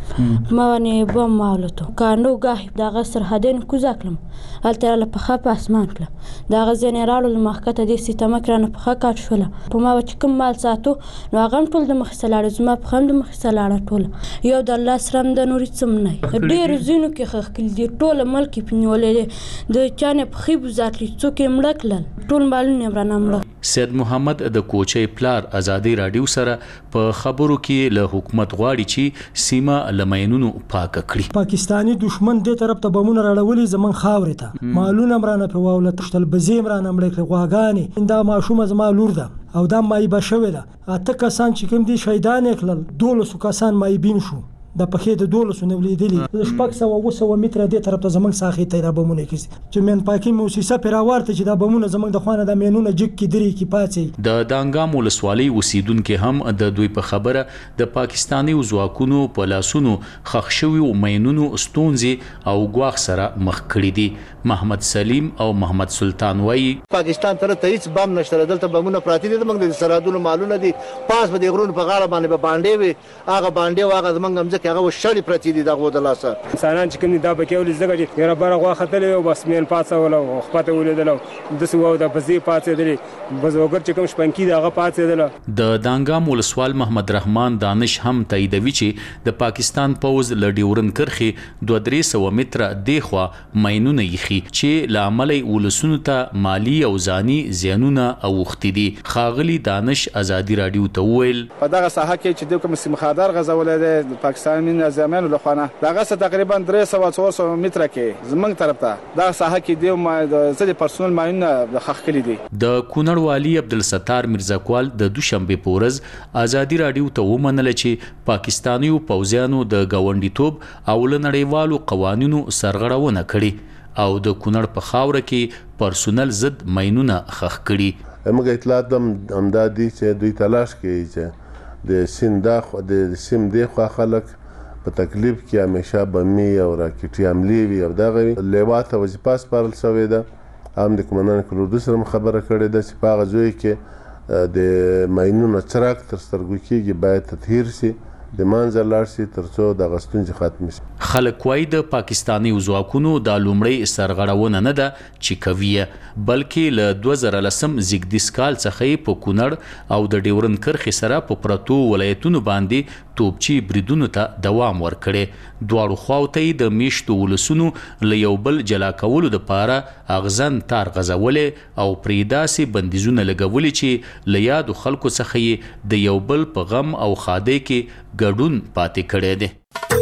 بو ما نه بم مالته کانو گاهی داغه سرحدین کوزا کلم التر له پخه په اسمان کله داغه جنرال المحکته د سیستم کرانه پخه کاټ شول په ما چې کوم مال ساتو نو هغه ټول د مخسلاړ زما په هم د مخسلاړ ټول یو د الله سره د نوري څم نه ډیر زینو کې خخکل دي ټول ملک پنیولې د چانه په خيب ذاتلی څوک مړکل ټول مالونه برانه مړ. سید محمد د کوچي پلار ازادي رادیو سره په خبرو کې له حکومت غواړي چې سیمه لمینونو پاک کړي. پاکستاني دشمن دې طرف ته بمونه راړولې زمون خاورې ته مالونه مرانه په واوله تشتل بزیم رانه مړ غواګانی دا ماشومه زما لور ده او دا مای بشوي ده اته کسان چې کوم دي شهیدان کړل 12 کسان مای بین شو د پخې د 12 نو لیدلې شپږ سو او سو متر دې طرف ته زمون ساخي ته را بمونه کیږي چې من پاکي موسسه پر راورته چې دا بمونه زمون د خوانه د مینونه جګ کې دري کې پاتې د دانګام ولسوالۍ اوسیدونکو هم د دوی په خبره د پاکستاني ځواکونو په لاسونو خښ شوی مینونو ستونزې او غواخ سره مخ کړي دي. محمد سلیم او محمد سلطان وایي پاکستان تر ته هیڅ بم نشته دلته بمونه پراتی دي موږ د سرحدونو مالونه دي پاس په دې غرونو په غاړه باندې باندې وي هغه باندې واغه زمونږ هم ځکه هغه شړې پراتی دي دغه د لاسه انسانان چې کوم دا بکیول زګه چې یره بره غوا خطلې او بس مین پاتې ولا خپته ولیدل د سو د بزی پاتې دي بزوګر چې کوم شپنکی دغه پاتې دي. د دانګام ولسوال محمد رحمان دانش هم تاییدوي چې د پاکستان پوز ل ډیورن کرښې 2-300 متره دیخوا ماینونه یې چې لاملي ولسونو ته مالی او ځاني زیانونه اوختي دي. خاغلی دانش ازادي رادیو ته ویل په دغه ساحه کې چې د کوم سیمخادار غزولې د پاکستاني نظامیانو له خوا دغه تقریبا 300-400 متره کې زمنګ طرف ته دا ساحه کې د ځدې پرسونل ماینونه د خخ کړي دي. د کونړ والی عبدالستار مرزاکوال د دوشنبه پورز ازادي رادیو ته ومنل چې پاکستاني پوځیانو د گاونډیتوب او لنړیوالو قوانینو سرغړونه کړې او د کونړ په خاوره کې پرسونل ضد ماینونه خخ کړي. موږ اطلاعات هم دادي چې دوی تلاش کوي چې د سیم د خو خلک په تکلیف کې همیشه بمي او راکټي حملې وي او دغه لیواته وظیفه سپارل شوې ده. هم د کمانډان کلود سره خبره کړې ده چې په غزوی کې د ماینونو چراغ تر سترګو کېږي باید تطهیر شي د منځ لاړ شي ترڅو د غستونځ ختم شي. خلک وايي د پاکستاني ځواکونو د لومړی سرغړونه نه ده چې کوي بلکې له 2010 زیږدیز کال څخه په کونړ او د ډیورن کرښې سره په پرتو ولایتونو باندې توپچی بریدونو ته دوام ورکړي. دواړو خواوته د میشتو ولسونو له یو بل جلا کولو لپاره اغزن تار غځولې او پریداسي بندیزونه لګولې چې له یادو خلکو څخه د یو بل په غم او خاده کې ګډون پاتې کړي دي.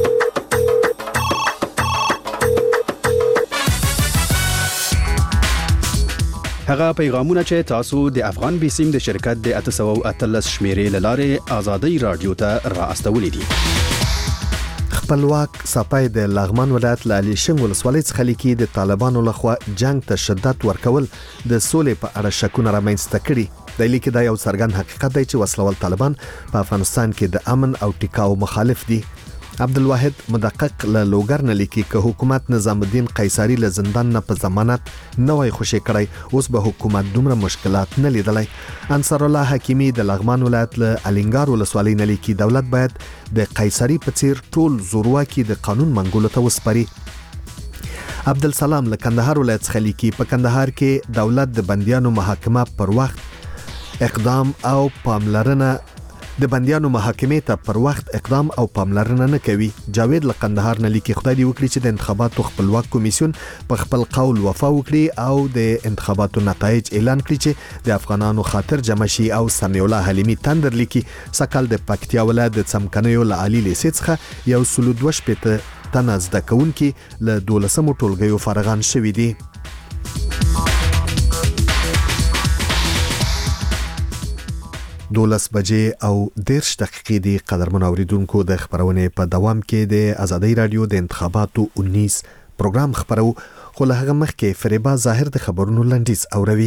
هغه پیغامونه چې تاسو د افغان بیسیم د شرکت د 813 شمیرې لاره آزادي رادیو ته را استولې دي. خپلواک صفای د لغمان ولایت لالی شنګ ولسوالۍ څخه لیکي د طالبانو لخوا جنگ ته شدت ورکول د سولې په اړه شکونه رامنځته کړي. د لیکي دا یو څرګند حقیقت دی چې وسلوال طالبان په افغانستان کې د امن او ټیکاو مخالف دي. عبدالواحد مدقق له لوګر نه لیکي که حکومت نظام الدین قیصری له زندان نه په ضمانت نه وای خوشی کړی اوس به حکومت دومره مشکلات نه لیدلی. انصر الله حکیمی د لغمان ولایت له الینګار ولسوالۍ نه لیکي دولت باید د قیصری په څیر ټول زورواکي د قانون منګولو ته وسپاري. عبدالسلام له کندهار ولایت څخه لیکي په کندهار کې دولت د بندیانو محاکمه پر وخت اقدام او پاملرنه د بندیانو محاکمې ته پر وخت اقدام او پاملرنه نه کوي. جاوید له کندهار نه لیکي خدای دې وکړي چې د انتخاباتو خپلواک کمیسیون په خپل قول وفا وکړي او د انتخاباتو نتایج اعلان کړي چې د افغانانو خاطر جمع شي. او سمیع الله حلیمی تندر لیکي سکل د پکتیا ولایت د څمکنیو له عالی لیسې څخه یو سلو 2 تنه زده کوونکي له 12مو ټولګیو فارغان شوي دي. 12 بجې او 10 دقیقې دی. قدرمن اوریدونکو د خبرونې په دوام کې د آزادۍ رادیو د انتخاباتو 19 پروګرام خبرو خو له هغه مخکې فریبا ظاهر د خبرونو لنډیز اوروي.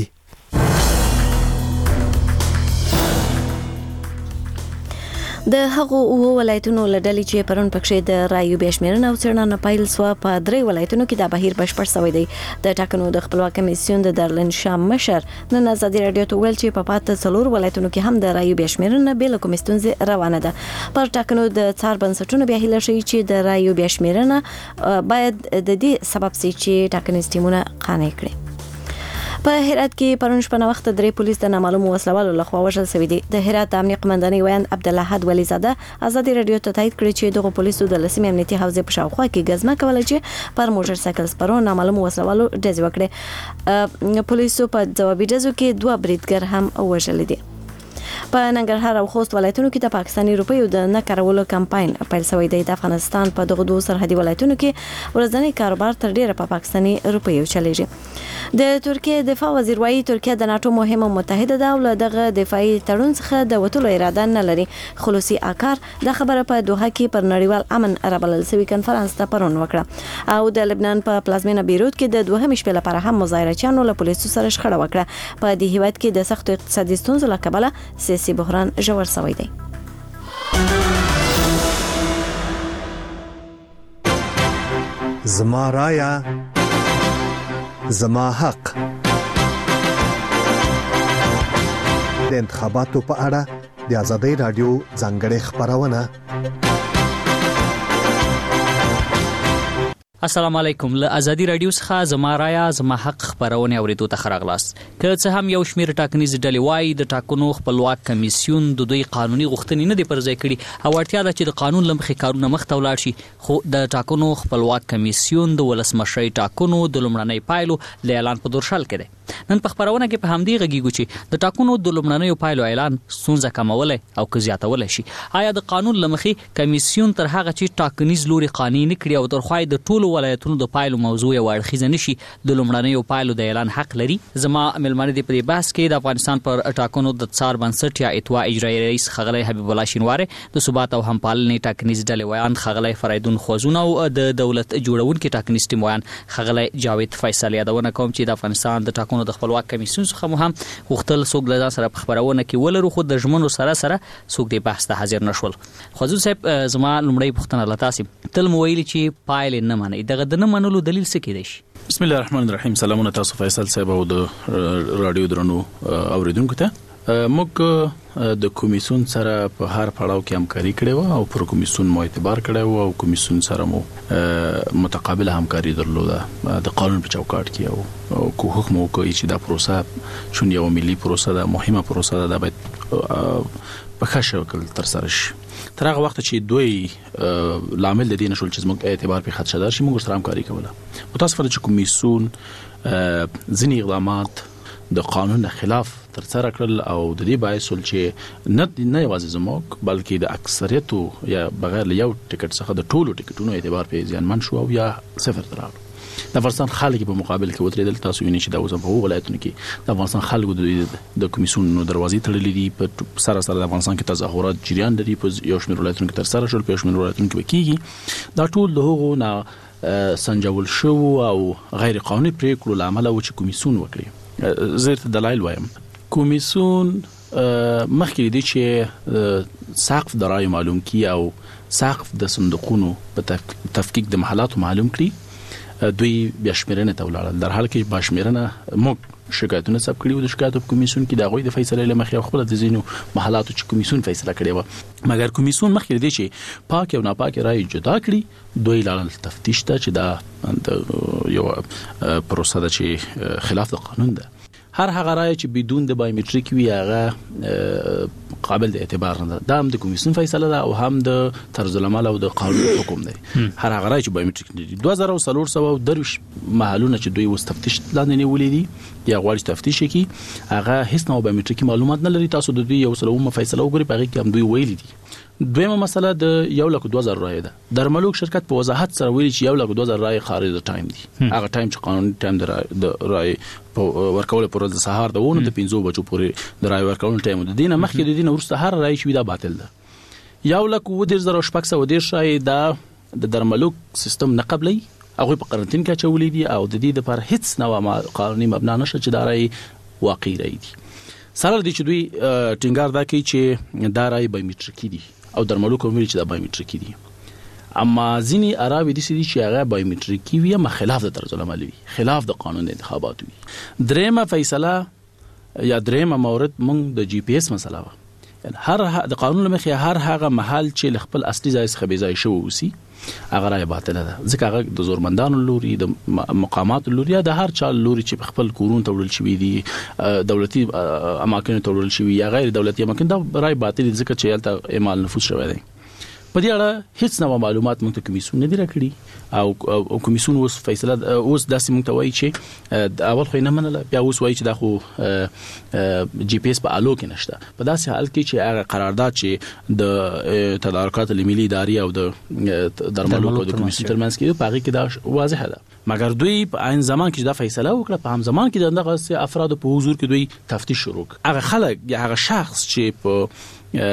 د هغو ولایتونو لړلې چې پرون پکښې د رایو بشمیرنه او څرنه پایل سو په 3 ولایتونو کې د بهیر بشپړ شوی دی. د ټاکنو د خپلواک کمیسیون د درلن شام مشر نن آزادۍ رادیو ته ویل چې په پاتې 4 ولایتونو کې هم د رایو بشمیرنه بل کوم ستونزې روانه ده. پر ټاکنو د څار بنسټونو بیا هیله شي چې د رایو بشمیرنه باید د دې سبب سي چې ټاکنې سیمونه قانع کړي. په هرات کې پرون شپه وخت 3 پولیس د نامعلومو وسلوالو لخوا وژل شوي دي. د هرات امنیه قومندانۍ ویاند عبدالحد ولیزاده آزادۍ رادیو ته تایید کړی چې دغه پولیسو د لسمې امنیتي حوزې په شاوخوا کې ګزمه کوله چې پر موټر سایکل سپرو نامعلومو وسلوالو ډزې وکړې. پولیسو په ځوابي ډزو کې 2 بریدګر هم وژل دي. په ننګرهار او خوست ولایتونو کې د پاکستاني روپیو د نه کارولو کمپاین پیل شوی دی. د افغانستان په دغه 2 سرحدي ولایتونو کې ورځنی کاروبار تر ډیره په پاکستاني روپیو چلیږي. د ترکیه دفاع وزیر وايي ترکیه د ناتو مهمه متحده ده او دغه دفاعي تړون څخه د وټولو اراده نه لري. خلوصي آکار د خبره په دوحه کې پر نړیوال امن رابلل شوی کنفرانس ته پرون وکړه او د لبنان په پلازمینه بیروت کې د 2 شپې لپاره هم مظاهرچیانو له پولیسو سره شخړه وکړه. په دې هیواد کې د سختو اقتصادي ستونزو له کبله سیاسي بحران ژور شوی دی. زما رایا زما حق د انتخاباتو په اړه د آزادۍ رادیو ځانګړې خبرونه. السلام علیکم. له آزادۍ رادیو څخه زما رایا زما حق خبرونه اوریدو ته خراغلاست. که څه هم یو شمیر ټاکنیز ډلې وایي د ټاکنو خپلواک کمیسیون د دوی قانوني غوښتنې نه دی پرځای کړي او اړتیا ده چې د قانون لمخې کارونه مخته ولاړ شي، خو د ټاکنو خپلواک کمیسیون د ولسمشرۍ ټاکنو د لومړنۍ پایلو له اعلان په دورشل کې دی. نن په خبرونه کې په همدې غږیږو چې د ټاکنو د لومړنیو پایلو اعلان ستونزه کمولای او که زیاتولای شي. آیا د قانون لمخې کمیسیون تر هغه چې ټاکنیز لوري قانوني کړي او ترخوای د ټولو ولایتونو د پایلو موضوع یو اړخیزه نشي د لومړنیو پایلو د اعلان حق لري؟ زما ملمنه دی په دې بحث کې د افغانستان پر ټاکنو د څار بنسټ یا اتوا اجرایي رئیس خغلی حبیب الله شینواری، د ثبات او همپالنې ټاکنیز ډلې ویان خغلی فریدون خوزونه او د دولت جوړونکو ټاکنیز ټیم ویان خغلی جاوید فیصل. یادونه کوم چې د افغانستان د ټاکنو د خپلواک کمیسیون څخه مو هم وختل څوک له ځان سره په خبرونه کې ولرو، خو د ژمنو سره څوک د بحث ته حاضر نشول. خوځو صاحب زما لومړی پوښتنه لتاسي تل مو ویلي چې پایلې نه منئ، دغه د نه منلو دلیل څه کېدای شي؟ بسم الله الرحمن الرحیم. سلامونه تاسو فیصل صاحب او د رادیو درنو اوریدونکو ته. موږ د کمیسیون سره په هر پړاو کې همکاري کړې و او پر کمیسیون مو اعتبار کړی و او کمیسیون سره مو متقابله همکاري درلوده د قانون په چوکاټ کې او کوښښ مو وکړ چې دا پروسه شون یو ملي پروسه ده، مهمه پروسه ده، دا باید په ښه شکل ترسره شي. تر هغه وخت چې دوی لامل د دې نشول چې زموږ اعتبار په خدشه دار شي موږ سره همکاري کوله. متاسفانه چې کمیسیون ځینې اقدامات د قانون خلاف ترسره کړل او د دې باعث ول چې نه یوازې زموږ بلکې د اکثریتو یا بغیر یو ټیکټ څخه د ټولو ټیکټونو اعتبار په زیانمن شو او یا صفر ته راغلو. د افغانستان خلک په مقابل کې ودرېدل. تاسو وینئ چې دا اوس په ولایتونو کې د افغانستان خلکو د کمیسیونونو دروازې تړلې دي. په سره د افغانستان کې تظاهرات جریان لري، په یو شمېر ولایتونو کې ترسره شول، په یو شمېر ولایتونو کې کېږي. دا ټول د هغو نه سنجول شو او غیر قانوني پریکړو له امله و چې کمیسیون وکړي. زه دلایل وایم. کمیسیون مخکې دي چې سقف د رای معلوم کی او سقف د صندوقونو په تفکیک د محلاتو معلوم کړي دوی بیا شمیرنه ته ولاړل در حال کې باشمیرنه موږ شکایتونه ثبت کړي او د شکایتو کمیسیون کې د غوي د فیصله لمخې خپل د زینو محلاتو چې کمیسیون فیصله کړي و مګر کمیسیون مخکې دي چې پاک او ناپاک رای جدا کړي دوی لاړل تفتیش ته چې دا یو پروسه ده چې خلاف د قانون ده هر هغه رای چې بدون د بایومټریک وي هغه قابل د اعتبار نه ده دا هم د کمیسیون فیصله ده او هم د طرز العمل او د قانون حکم دی هر هغه رای چې بایومټریک نه دي 2330 محلونه چې دوی وس تفتیش لاندې نیولې دي یا غواړي تفتیش وکړي هغه هیڅ نوع بایومټریک معلومات نه لري تاسو د دوی یو سلومه فیصله وګورئ په هغه کې هم دوی ویلي دي دویمه مسله د 1,2000 رای ده درملوک شرکت په وضاحت سره ویلي چې 1,2000 رای خارج د ټایم دي هغه ټایم چې قانوني ټایم د رای په ورکول پر د سهار د 5 بجو پورې د رای ورکول ټایم د دینه مخکې د دینه ورسته هر رای شوی دا باطل ده 1,20,610 رای دا د درملوک سیستم نه قبلي هغه په قرنټین کې چولې دي او د دې لپاره هیڅ نوع قانوني مبنا نشته چې دا رای واقعي رای دي سره د چې دوی ټینګار دا کوي چې دا رای بایومټریکي دي او درملوک هم ویل چې دا بایومټریکي دي اما ځینی عربي دي چې هغه بایومټریکي وي یا خلاف د طرز العمل وي خلاف د قانون انتخابات وي درېمه فیصله یا درېمه مورد موږ د جی پی ایس مسله و یعنی هر د قانون لمخې هر هغه محل چې خپل اصلي ځای څخه بې ځای شو وسی هغه رای باطله ده ځکه هغه د زورمندانو لوري د مقامات لوري د هر چا لوري چې خپل کورون ته وړل شوی دي دولتي اماکن ته وړل شوی یا غیر دولتي اماکن دا رای باطل ځکه چې یالته اعمال نفوذ شوی دی په دې اړه هیڅ نوع معلومات موږ ته کمیسیون نه دی راکړي او کمیسیون اوس فیصله اوس داسې موږ ته وایي چې اول خو نه منله بیا اوس وایي چې دا خو جی پی ایس په الو کې نشته په داسې حال کې چې هغه قرارداد چې د تدارکات ملي اداري او د درملوک او د کمیسیون ترمنځ کې په هغه کې دا واضحه ده مګر دوی په عین زمان کې دا فیصله وکړه په هم زمان کې دغه افراد په حضور کې دوی تفتیش شروع هغه خلک یا هغه شخص چې په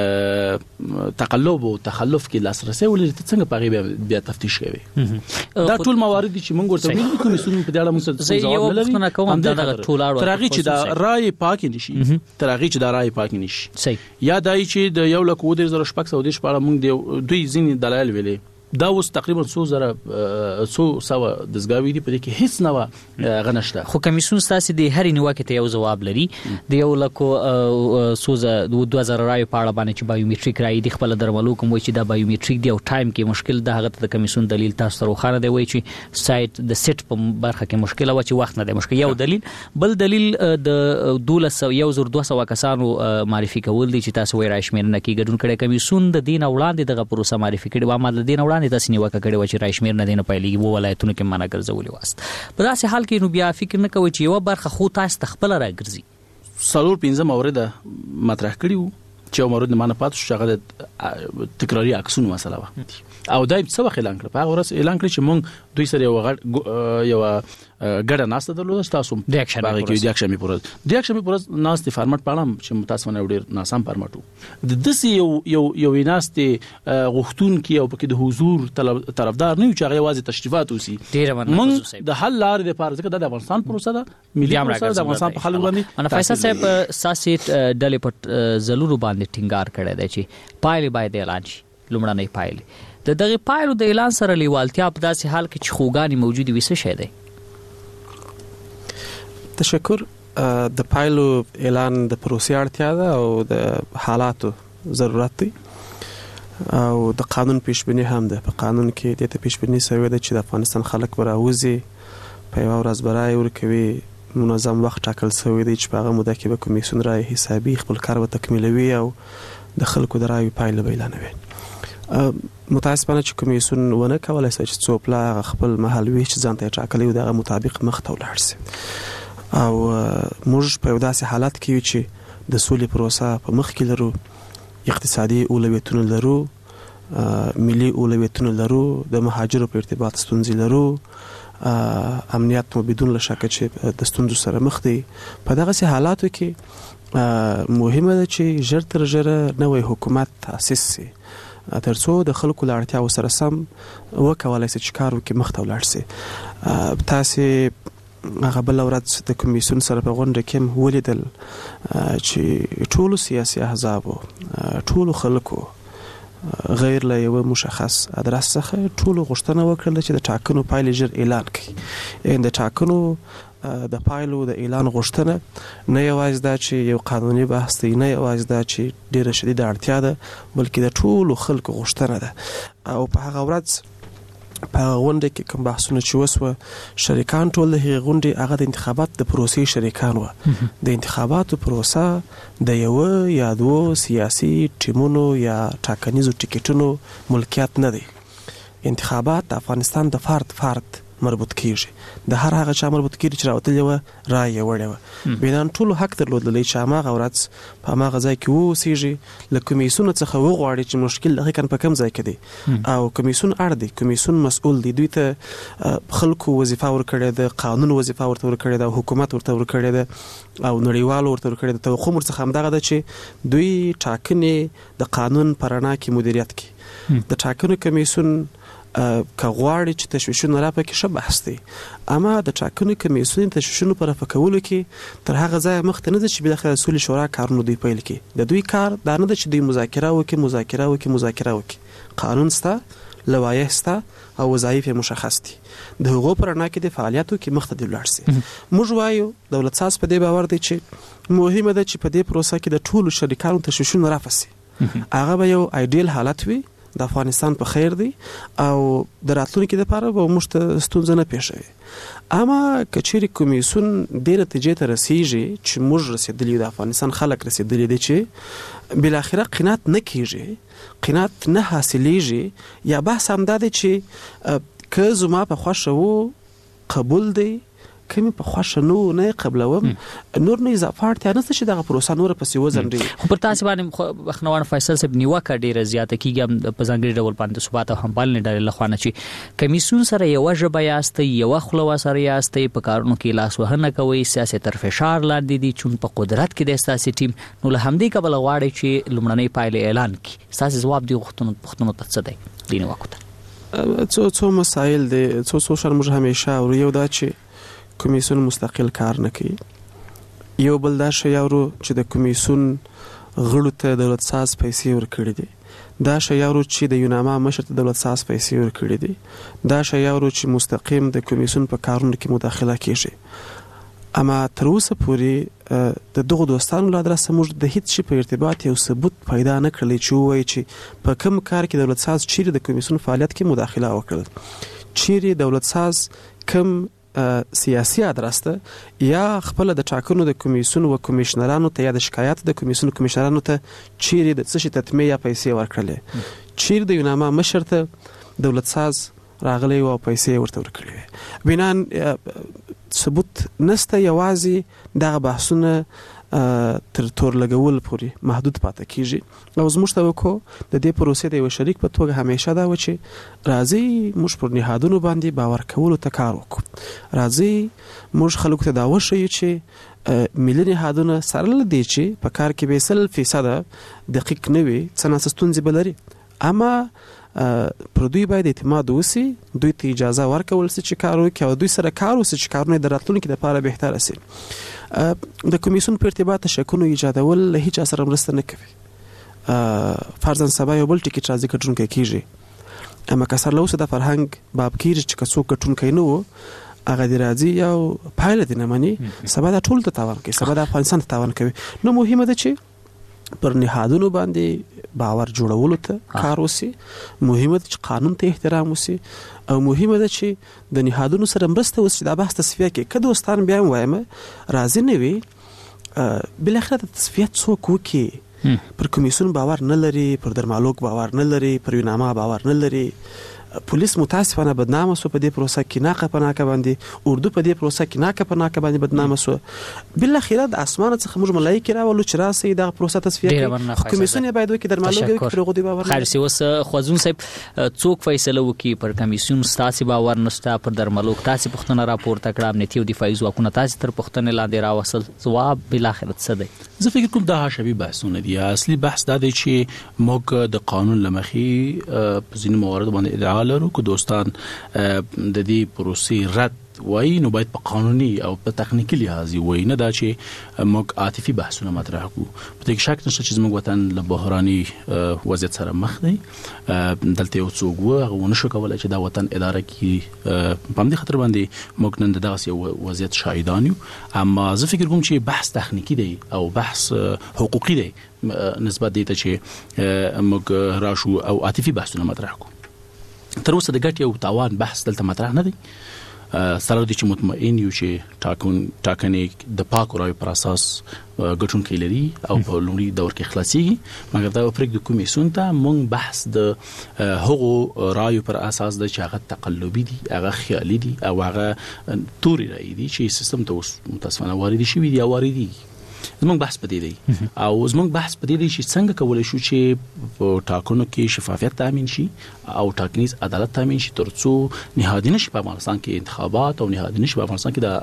تقلب او تخلف کې لاسرسي ولري څنګه پغې بیا تفتیش کوي دا ټول موارد چې موږ ورته ویل کمیسیون په دې اړه موږ ځواب نه لري دا ټول اړه ترغی چې دا رائے پاک نشي ترغی چې دا رائے پاک نشي صحیح یا دای چې د 1,20,610 په اړه موږ دوی ځینې دلایل ویلي دا اوس تقریبا 100 دزګاوی دي په دې کې هیڅ نه غنښت خو کمیسیون ستاسو د هر نیوکه ته یو جواب لري د 1,20,000 رای په اړه باندې چې بایومټریک رای د خپل درملو کوم چې دا بایومټریک دی او ټایم کې مشکل د هغه د کمیسیون دلیل تاسو سره خانه دی وای چې سایت د سیټ په برخه کې مشکل و چې وخت نه دی مشکل یو دلیل بل دلیل د 1,200 کسانو معرفي کول دي چې تاسو وای راشمیر نه کې ګډون کړي کمیسیون د دین وړاندې دغه پروسه معرفي کړي و ما د دین تاسو نیوکه کړې و چې راشمیر نه دینه پایلې وو ولایتونو کې معنا ګرځولې واست په داسې حال کې نو بیا فکر نه کوي چې یو برخه خو تاسو تخپل راګرځي سلور 15 مورد مطرح کړیو چې مورد نه پاتې شو هغه تکراری عکسونو مسله و او دای څه وخت اعلان کړ په هغه ورځ اعلان کړ چې مونږ دوی سره یو ګډه ناسته درلوده تاسو د اکشن د اکشن پروز ناسته فارمټ پالم چې متاسفانه ډیر ناسم فارمټو د دسي یو ناسته غوښتون کې او پکې د حضور طرفدار نه چې هغه واځي تشریفات وسی مونږ د حل لار د پاره ځکه د افغانستان پروسه ده ملي پروسه د افغانستان په حل باندې انا فیصل صاحب ساسیت ډلې په زلورو باندې ټینګار کړی دی چې پایلې باید اعلان شي لومړنۍ پایلې د دغه پایلو د اعلان سره لیوالتیا په داسې حال کې چې خوګانی موجودي وي څه شي دی تشکر د پایلو اعلان د پروسې اړتیا ده او د حالاتو ضرورت دی او د قانون پیشبینی هم ده په قانون کې د پیشبینی سوی ده چې د افغانستان خلک براوزي په یو ورځ برای ورکوي منظم وخت ټاکل شوی دی چې په هغه موده کې به کمیسیون رای حسابي خپل کار و تکمیلوي او د خلکو د رای پایله اعلانوي متاسفانه چې کمیسیون ونه کولای شي چې څوپلا خپل محلوي چې ځان ته ټاکلي و دغه مطابق مخ ته ولاړ شي او موږ په داسې حالت کې چې د سولې پروسه په مخ کې لرو اقتصادي اولویتونه لرو ملي اولویتونه لرو د مهاجرو په ارتباط ستونزې لرو امنیت مو بدون لشک چې د ستونزو سره مخ دي په دغه حالاتو کې مهمه ده چې ژر تر ژره نوې حکومت تاسیس شي ترڅو د خلکو له اړتیاو سره سم وکولای شي چې کار وکړي مخ ته ولاړ شي تاسو هغه بل ورځ د کمیسیون سره په غونډه کې ولیدل چې ټول سیاسي احزاب ټول خلکو غیر له یو مشخص ادرس څخه ټول غوښتنه وکړه چې د ټاکنو پایلې ژر اعلان کړي. د ټاکنو د پایلو د اعلان غوښتنه نه یوازې دا چې یو قانوني بحث دی، نه یوازې دا چې ډیره شدیده اړتیا ده، بلکې د ټولو خلکو غوښتنه ده. او په هغه ورځ په غونډه کې کوم بحثونه چې وسوه، شریکان ټول د هغې غونډې هغه د انتخابات د پروسې شریکان وه. د انتخاباتو پروسه د یو یا دوو سیاسي ټیمونو یا ټاکنیزو ټیکټونو ملکیت نه دی. انتخابات د افغانستان د فرد مربوط کیږي، د هر هغه چا مربوط کیږي چې راوتلی وه، رایه یې وړې وه. بینان ټولو حق درلودلی چې هماغه ورځ په هماغه ځای کې واوسیږي، له کمیسیونو څخه وغواړي چې مشکل دقیقاً په کوم ځای کې دی. او کمیسیون اړ دی، کمیسیون مسؤل دی، دوی ته خلکو وظیفه ورکړې ده، قانون وظیفه ورته ورکړې ده، حکومت ورته ورکړې ده، او نړیوالو ورته ورکړې ده. توقع ورڅخه همدغه ده چې دوی ټاکنې د قانون په رڼا کې مدیریت کړي. د ټاکنو کمیسیون که غواړي چې تشویشونه راپکې ښه بحث دی، اما د ټاکنو کمیسیون تشویشونو په رفع کولو کې تر هغه ځایه مخته نه ده چې بالاخره د سولې شورا کارونه دوی پیل کړي. د دوی کار دا نه ده چې دوی مذاکره وکړي. قانون سته، لوایح سته، او وظایف یې مشخص دي. د هغو په رڼا کې د فعالیتو کې مخته دې ولاړ سي. موږ وایو دولت ساز په دې باور دی چې مهمه ده چې په دې پروسه کې د ټولو شریکانو تشویشونه رفع سي. هغه به یو ایډیل حالت وي، د افغانستان په خیر دی، او د راتلونکي لپاره به موږ ته ستونزه نه پیښوي. اما که چیرې کمیسیون دې نتیجې ته رسیږي چې موږ رسېدلي، د افغانستان خلک رسېدلي دي چې بالاخره قناعت نه کیږي، قناعت نه حاصلیږي، یا بحث همدا دی چې که زما په خوښه وو قبول دی، کمی په خوښه نو نه قبلوم، نور نه اضافه اړتیا نشته چې دغه پروسه نور پسې وزنډي. خو پر تاسو باندې بخنوان فیصل صاحب نیوکه ډیره زیاته کیږي په ځانګړي ډول باندې ثبات او همبالنې ډلې لخوا چې کمیسیون سره یو ژبه یاستئ، یو خلوا سره یاستئ، په کارونو کې لاس وهنه کوي، سیاسي تر فشار لاندې دي چې په قدرت کې د سیاسي ټیم نو له همدې کبله غواړي چې لومړنۍ پایلې اعلان کړي. تاسو جواب دی غوښتنو ته څه دی دینه وکړه؟ څو مسایل دي، څو شر موږ همیشه او یو دا چې کمیسیون مستقل کار نه کوي. یو بل دا شی یارو چې د کمیسیون غړو ته دولت ساز پیسې ورکړي دي، دا شی یارو چې د یوناما مشر ته دولت ساز پیسې ورکړي دي، دا شی یارو چې مستقیم د کمیسیون په کارونو کې مداخله کیږي. اما تر اوسه پورې د دغه دوستانو له ادرسه موږ د هیڅ شي په ارتباط یو ثبوت پیدا نه کړلی چې وایي چې په کوم کار کې دولت ساز چیرې د کمیسیون فعالیت کې مداخله وکړل، چیرې دولت ساز کوم سیاسي ادرس ته یا خپل د ټاکنو د کمیسیون و کمیشنرانو ته یا د شکایت د کمیسیون کمیشنرانو ته چیرې د څه شي تطمیه یا پیسې ورکړلې، چیرې د یوناما مشر ته دولت ساز راغلی او پیسې ورته ورکړي. بنان ثبوت نسته، یوازې دغه بحثونه تر تور لګول پورې محدود پاتې کیږي. او زموږ توقع د دې پروسې د یو شریک په توګه همیشه دا و چې راځي موږ پر نهادونو باندې باور کولو ته کار وکړو، راځي موږ خلکو ته دا وښیو چې ملي نهادونه سره لدی چې په کار کې 100% دقیق نه وي، څه نه ستونزې بلري، اما پر دوی باید اعتماد وسی، دوی ته اجازه ورکول سي چې کار وکړي او دوی سره کار وسی چې کارونه د راتلونکي لپاره بهتر شي. د کمیسیون په ارتباط شکونو ایجادول له هیڅ سره مرسته نه کوي. فرضاً سبا یو بل ټیکټ راځي کټونکی کیږي، اما که سره له اوسه د فرهنګ باب کیږي چې څوک کټونکی نه و هغه دی راځي او پایله دی نه مني، سبا د ټول ته تاوان کوي، سبا د افغانستان ته تاوان کوي. نو مهمه ده چې پر نهادونو باندې باور جوړولو ته کار وسی، مهمه ده چې قانون ته احترام وسی، او مهمه ده چې د نهادونو سره مرسته وسی د بحث تصفیه کې. که دوستان بیا وایم راځي نه وي، بالاخره د تصفیه څوک وکي، پر کمیسیون باور نه لري، پر درمالوک باور نه لري، پر یوناما باور نه لري، پولیس متاسفانه بدنامه سو په دې پروسه کې، ناقه په ناقه باندې اردو په دې پروسه کې ناقه په ناقه باندې بدنامه سو. بل اخیرا د اسمانه څخه موږ ملایکی راولو چې راسي د پروسه تصفیه کوي، کمیسیون یې باید وکړي درمالوګي پر غوډي باور. خالص اوس خوازون صاحب څوک فیصله وکړي پر کمیسیون ستاسو باور نشته، پر درمالوګ تاسو پښتنه راپورته کړه، امنیتي او دفاعي ځواکونه تاسو تر پښتنه لاندې راوصل، جواب بل اخرت څه دی؟ زه فکر کوم دا شبي بحثونه دي. اصلي بحث دا دی چې موږ د قانون لمخې په ځینو موارد باندې ادعا لرو، کو دوستان د دې پروسې رد وایي نو باید په قانوني او په تخنیکی لحاظ وایي، نه دا چې موږ عاطفي بحثونه مطرح کړو. په دې کې شک نشته چې زموږ وطن له بحراني وضعیت سره مخ دی. دلته یو څوک و هغه ونه شو کولی چې دا وطن اداره کړي. په همدې خاطر باندې موږ نن دغسې یو وضعیت شاهدان یو. اما زه فکر کوم چې بحث تخنیکی دی او بحث حقوقي دی نسبت دې ته چې موږ راشو او عاطفي بحثونه مطرح کړو. تر اوسه د ګټې او تاوان بحث دلته مطرح نه دی. سره دي چې مطمئن یو چې ټاکنې د پاکو رایو پر اساس ګټونکي لري او په لومړي دور کې خلاصيږي، مګر دا پرېږدو کمیسیون ته مونږ بحث د هغو رایو پر اساس د چې هغه تقلبي دي، هغه خیالي دي او هغه توري رایي دي چې سیستم ته اوس متاسفانه واردي شوي دي او واردي. زموږ بحث پدې دی او زموږ بحث پدې دی چې څنګه کولای شو چې په ټاکنو کې شفافیت تامین شي او ټاکنیز عدالت تامین شي ترڅو نهادینه شي په افغانستان کې انتخابات او نهادینه شي په افغانستان کې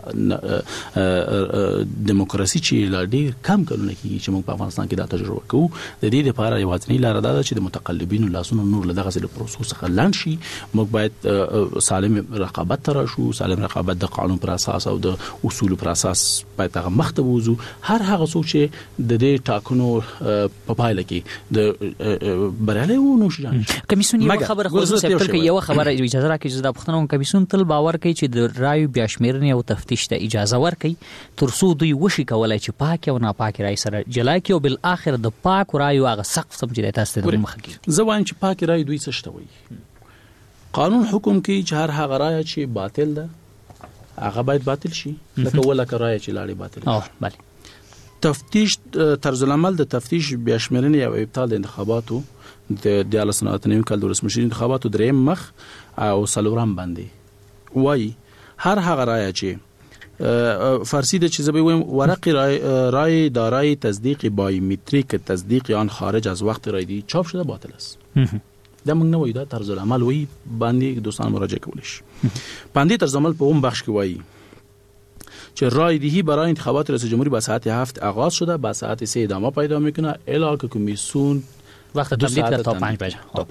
د دیموکراسي چې لا ډیر کم کلونه کې چې موږ په افغانستان کې دا تجربه کوو. د دې لپاره یوازینی لار دا ده چې د متقلبینو لاسونو نور له دغه پروسو څخه لاندې شي. موږ باید سالم رقابت تر شو، سالم رقابت د قانون پر اساس او د اصول پر اساس باید هغه مخ ته ووزو. هر هغه څوک چې د دې ټاکنو په پایله کې د بریالي و نو شي. کمیسیون یو خبره خو زه سپټل کې یو خبره اجازه راکړي چې د پښتنو کمیسیون تل باور کوي چې د رایو بیا شمیرنې او تفتیش ته اجازه ورکړي ترڅو دوی وشي کولای چې پاک او ناپاک رای سره جلا کړي او بل اخر د پاک رایو هغه سقف سم چې تاسو ته مخ کې. زه وایم چې پاک رای دوی څه شته قانون حکم کوي چې هر هغه رای چې باطل ده هغه باید باطل شي، لکه ولکه رای چې لاړې باطل. بله. تفتیش طرز العمل د تفتیش بیا شمیرنې او ابطال د انتخاباتو د 1999 کال د ولسمشرۍ انتخاباتو دریم مخ او څلورم باندې وایي هر هغه رای چې فارسی د چې زبې ویم ورق رای دارای تصدیق بایومتریک تصدیق آن خارج از وقت رای دی چاپ شده باطل است. دا موږ نه وایو، دا طرز العمل وایي باندې دوستان مراجعه کولی شي. باندې طرز عمل په اون بخش کې وایي که رایدهی برای انتخابات رئیس جمهوری با ساعت 7 آغاز شده، با ساعت 3 ادامه پیدا میکنه الا که کمیسیون وقت تمدید تا 5 بجه.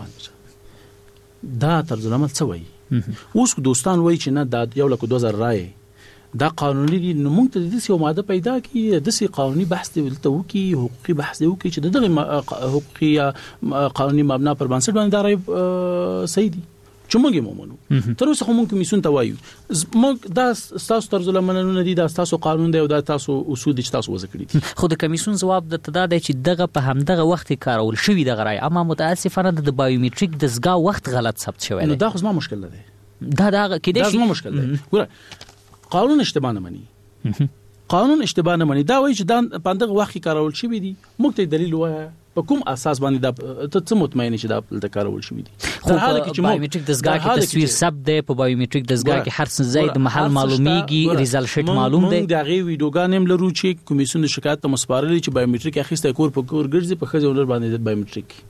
دا طرز العمل څه وایي؟ اوس دوستان وایي چې نه دا 1,2000 رای دا قانوني دي، نو موږ ته د دې یو ماده پیدا کړي، د دې قانوني بحث دی ولته وکي، حقوقي بحث دی وکي چې دغه حقوقي قانوني مبنا پر بنسټ باندې دا رای صحیح دي چې موږ یې ومنو. تر اوسه خو موږ کمیسیون ته وایو موږ دا ستاسو طرز العمل نه دي، دا ستاسو قانون دی او دا تاسو اصول دي چې تاسو وضع کړي دي. خو د کمیسیون ځواب د تدا دی چې دغه په همدغه وخت کارول شوی دغه رای، اما متاسفانه د بایومتریک دستګاه وخت غلط ثبت شوی دی. نو دا خو زما مشکل نه دی، دا کې دی زما مشکل دی. ګوره قانون اشتباه نه مني، قانون اشتباه نه مني. دا وایي چې دا په دغه وخت کارول شوی دی، موږ ته دلیل وایي په کوم اساس باندې دا ته څه مطمئن شې دا د کارول شوی دي. در حاله کې چې بایومتریک دستګاه کې تصویر ثبت دی، په بایومتریک دستګاه کې هر څه زید محل معلومیږي، ریزلټ شیټ معلوم دی. موږ دغه ویډیوګان هم لرو چې کمیسیون د شکایت ته مسپارلي چې بایومتریک اخیسته کور په کور ګرځي په خځې ولر باندې بایومتریک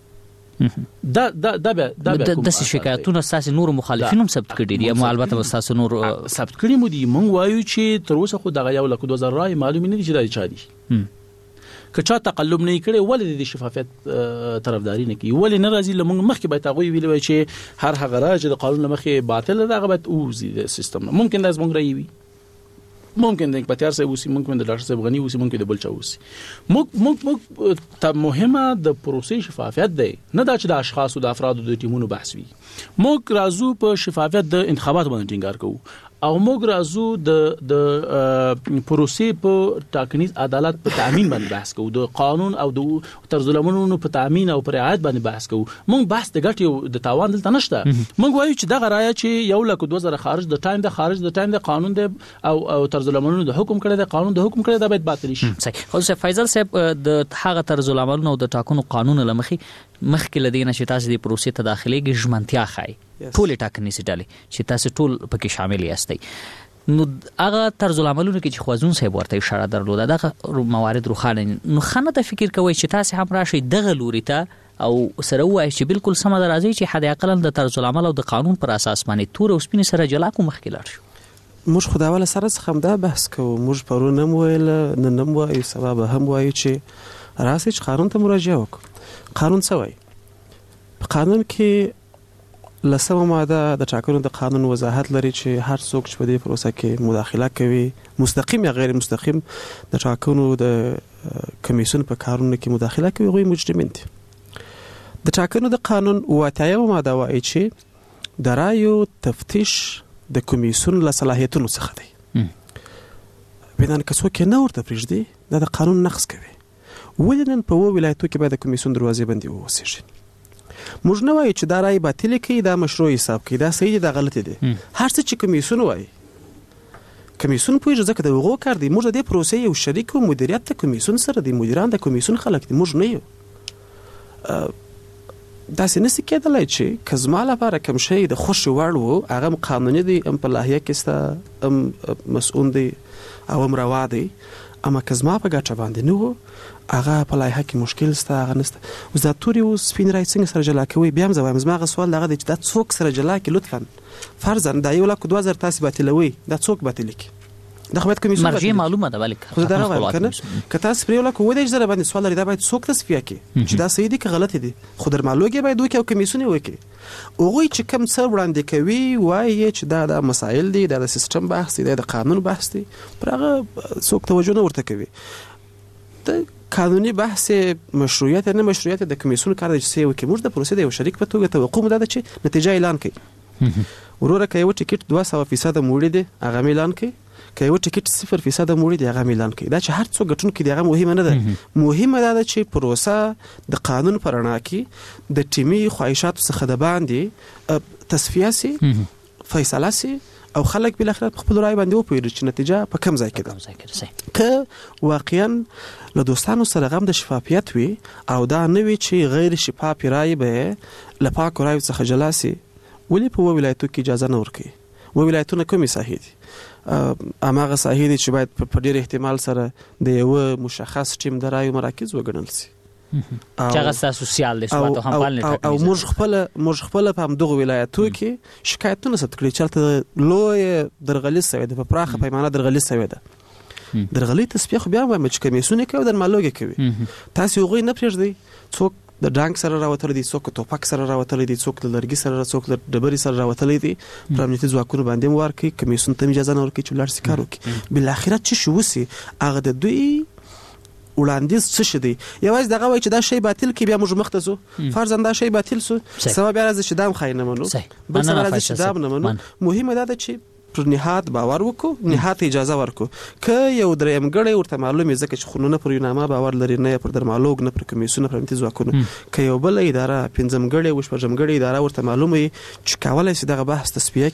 دا د شکایتونو اساس نور مخالفین هم ثبت کړي دي، اما البته اساس نور ثبت کړي مو دي. موږ وایو چې تر اوسه خو دغه 1,2000 رای معلوم نه دي چې دا چا دي. که چا تقلب نه کړي ولې د شفافیت طرفداري نه کوي، ولې ناراضي لمونږ مخکې باید هغه ویل وي چې هر هغه راج د قانون مخې باطل ده، هغه باید اوزي د سیستم. ممکن دا زمونږ راي وي، ممکن د پاتیار صاحب اوسي، ممکن د ډاکټر صاحب غني اوسي، ممکن د بل چا اوسي. موږ ته مهمه د پروسې شفافیت دی، نه دا چې د اشخاص او د افراد او د ټیمونو بحث وي. موږ راځو په شفافیت د انتخاباتو باندې ټینګار کوو او موږ راځو د پروسې په ټاکنیز عدالت په تامین باندې بحث کوو، د قانون او د طرز العملونو په تامین او پر رعایت باندې بحث کوو. موږ بحث د ګټې او د تاوان دلته نشته. موږ وایو چې دغه رایه چې 1,2000 خارج د ټایم د خارج د ټایم د قانون د او طرز العملونو د حکم کړی د قانون د حکم کړی دا باید باطل شي. صحیح. خو فیصل صاحب د هغه طرز العملونو او د ټاکنو قانون مخکې لدینه چې تاسو د پروسې ته داخليږي ژمنتیا خای ټول ټاکنې ډلې چې تاسو ټول پکې شامل یاستئ، نو هغه طرز العملونو کې چې خوازون صاحب ورته اشاره درلوده دغه موارد روخانه نو خانه ته فکر کوي چې تاسو هم راشي دغه لوري ته او سره وایي چې بالکل سم درازي چې حد اقل د طرز العمل او د قانون پر اساس باندې تور او سپین سره جلا کوم مخکلار شو. موږ خداواله سره څخه هم دا بحث کوو، موږ پرون هم ویل نن هم وایو سبب هم وایو چې راسي چې قانون ته مراجعه وکړو. قانون څه وایي؟ په قانون کې لسمه ماده د ټاکنو د قانون وضاحت لري چې هر څوک چې په دې پروسه کې مداخله کوي مستقیم یا غیر مستقیم د ټاکنو د کمیسیون په کارونو کې مداخله کوي هغوی مجرمین دي. د ټاکنو د قانون 88 ماده وایي چې د رایو تفتیش د کمیسیون له صلاحیتونو څخه دی. بنان که څوک نه ورته پرېږدي دا د قانون نقض کوي. ولې نن په ولایتو کې باید د کمیسیون دروازې بندې واوسېږي؟ موږ نه وایو چې دا رای باطل کړي دا مشروع حساب کړي دا صحیح دي دا غلط دي. هر څه چې کمیسیون وایي کمیسیون پوهېږي ځکه د هغو کار دی. موږ د دې پروسې یو شریک او مدیریت د کمیسیون سره دی. مدیران د کمیسیون خلک دي موږ نه یو. داسې نشي کېدلی چې که زما لپاره کوم شی د خوښې وړ و هغه هم قانوني دی هم په لایحه کې سته هم مسؤون دی او هم روا دی اما که زما په ګټه باندې نه و هغه په لایحه کې مشکل سته هغه نسته. اوس دا تورې اوس سپین رای څنګه سره جلا کوي؟ بیا هم زه وایم زما هغه سوال دغه دی چې دا څوک سره جلا کړي لطفا فرضاً دا 1,20,000 تاسې باطلوي دا څوک باطلي کړي؟ دا خو باید کمیسیون مرجع معلومه ده ولې خو دا راوړم کنه که تاسو پرې 1,20,000 باندې سوال لري دا باید څوک تصفیه کړي چې دا صحیح دي که غلط دي. خو درمالوګي باید وکړي او کمیسیون یې وکړي. هغوی چې کوم څه وړاندې کوي وایي چې دا مسایل دي دا د سیستم بحث دی دا د قانون بحث دی پر هغه څوک توجه نه ورته کوي. د قانوني بحث مشروعیت نه مشروعیت د کمیسیون کار دی چې څه وکړي. موږ د پروسې د یو شریک په توګه توقع مو دا ده چې نتیجه اعلان کړي. وروره که یو ټیکټ 200% موړي دی هغه اعلان کړي که یو ټیکټ 0% موړي دی هغه اعلان کړي. دا چې هر څوک ګټونکی دی هغه مهمه نه ده. مهمه دا ده چې پروسه د قانون په رڼا کې د ټیمي خواهشاتو څخه د باندې تصفیه سي فیصله سي او خلک بل اخر په خپل رای باندې وپوهیږي چې نتیجه په کوم ځای کې ده. که واقعا له دوستانو سره غم د شفافیت وي او دا نه وي چې غیر شفاف رای به له پاکو رایو څخه جلا سي ولې په ولایتو کې اجازه نه ورکوي؟ ولایتونه کومې ساحې دي؟ هماغه ساحې دي چې باید په ډېر احتمال سره د یو مشخص ټیم د رایو مراکز وګڼل سي چې هغه ستاسو سیال دي ثبات او همفال نه او موږ خپل په همدغه ولایتو کې شکایتونه ثبت کړي چې هلته لویه درغلي سوې ده په پراخه پیمانه درغلي سوې ده. درغلي تصفیه خو بیا هم وایم چې کمیسیون یې کوي او درمالوګي کوي. تاسې هغوی نه پرېږدئ څوک د ډانګ سره راوتلی دی څوک توپک سره راوتلی دی څوک د لرګي سره څوک د ډبرې سره راوتلی دی پر امنیتي ځواکونو باندې هم ورکوي کمیسیون ته هم اجازه نه ورکوي چې ولاړ سي کار وکړي. بالاخره څه شي وسي هغه د دوی وړاندیز څه شي دی یوازې دغه وایي چې دا شی باطل کړي بیا موږ مخته ځو فرضاً دا شی باطل سو سبا بیا راځي چې دا هم خاین نه منو بل سبا راځي چې دا هم نه منو. مهمه دا ده چې پر نهاد باور وکړو نهاد اجازه ورکړو که یو درېمګړی ورته معلوم ځکه چې خو نه پر یونامه باور لري نه پر درمالوګ نه پر کمیسیون نه پر امنیتي ځواکونو که یو بل اداره پنځمګړی او شپږمګړی اداره ورته معلومه چې کولای شي دغه بحث تصفیه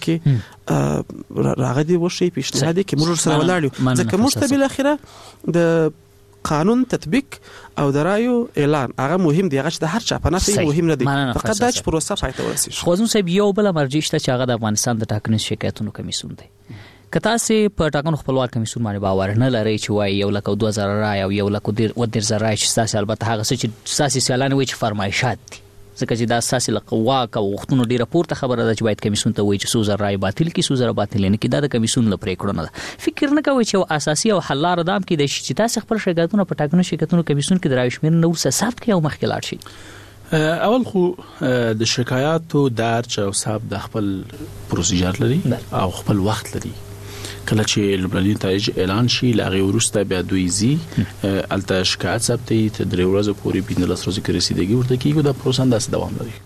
کړي راغدي وشي پیشنهاد کې موږ سره ولاړ یو ځکه موږ ته بل اخره د قانون تطبیق او د رایو اعلان هغه مهم دی هغه چې د هر چا په نفس مهم نه دی فقط دا چې پروسه پای ته ورسیږي. خو زموږ صاحب یو بل مرجع شته چې هغه د افغانستان د ټاکنیز شکایتونو کمیسیون دی. که تاسو په ټاکنو خپلواک کمیسیون باندې باور نه لرئ چې وایي 1,20,000 رای او 1,10,000 رای چې تاسو البته هغه څه چې تاسو سیالان وایي چې فرمایشات دي ځکه چې دا اساسي لقواک او وختونو ډیره پورته خبره ده چې باید کمیسیون ته وایي چې 1,000 رای باطل کی 1,000 باطل نه کی دا د کمیسیون له پریکړو نه ده. فکر نه کوي چې اساسي او حل لار دام کې د چې تاسو خپل شکایتونه په ټاکنو شکایتونو کمیسیون کې درایو شمیر نه ورسره ثبت کړي او مخکې لاړ شي. اول خو د شکایاتو درج او ثبت د خپل پروسیجر لري او خپل وخت لري. کله چې لومړني نتایج اعلان شي لاغه ورسته بیا دوی زی الته شکایت ثبتې ته درې ورځې پورې 15 ورځې کې رسیدګي ورته کیږي دا پروسه انداز دوام لري.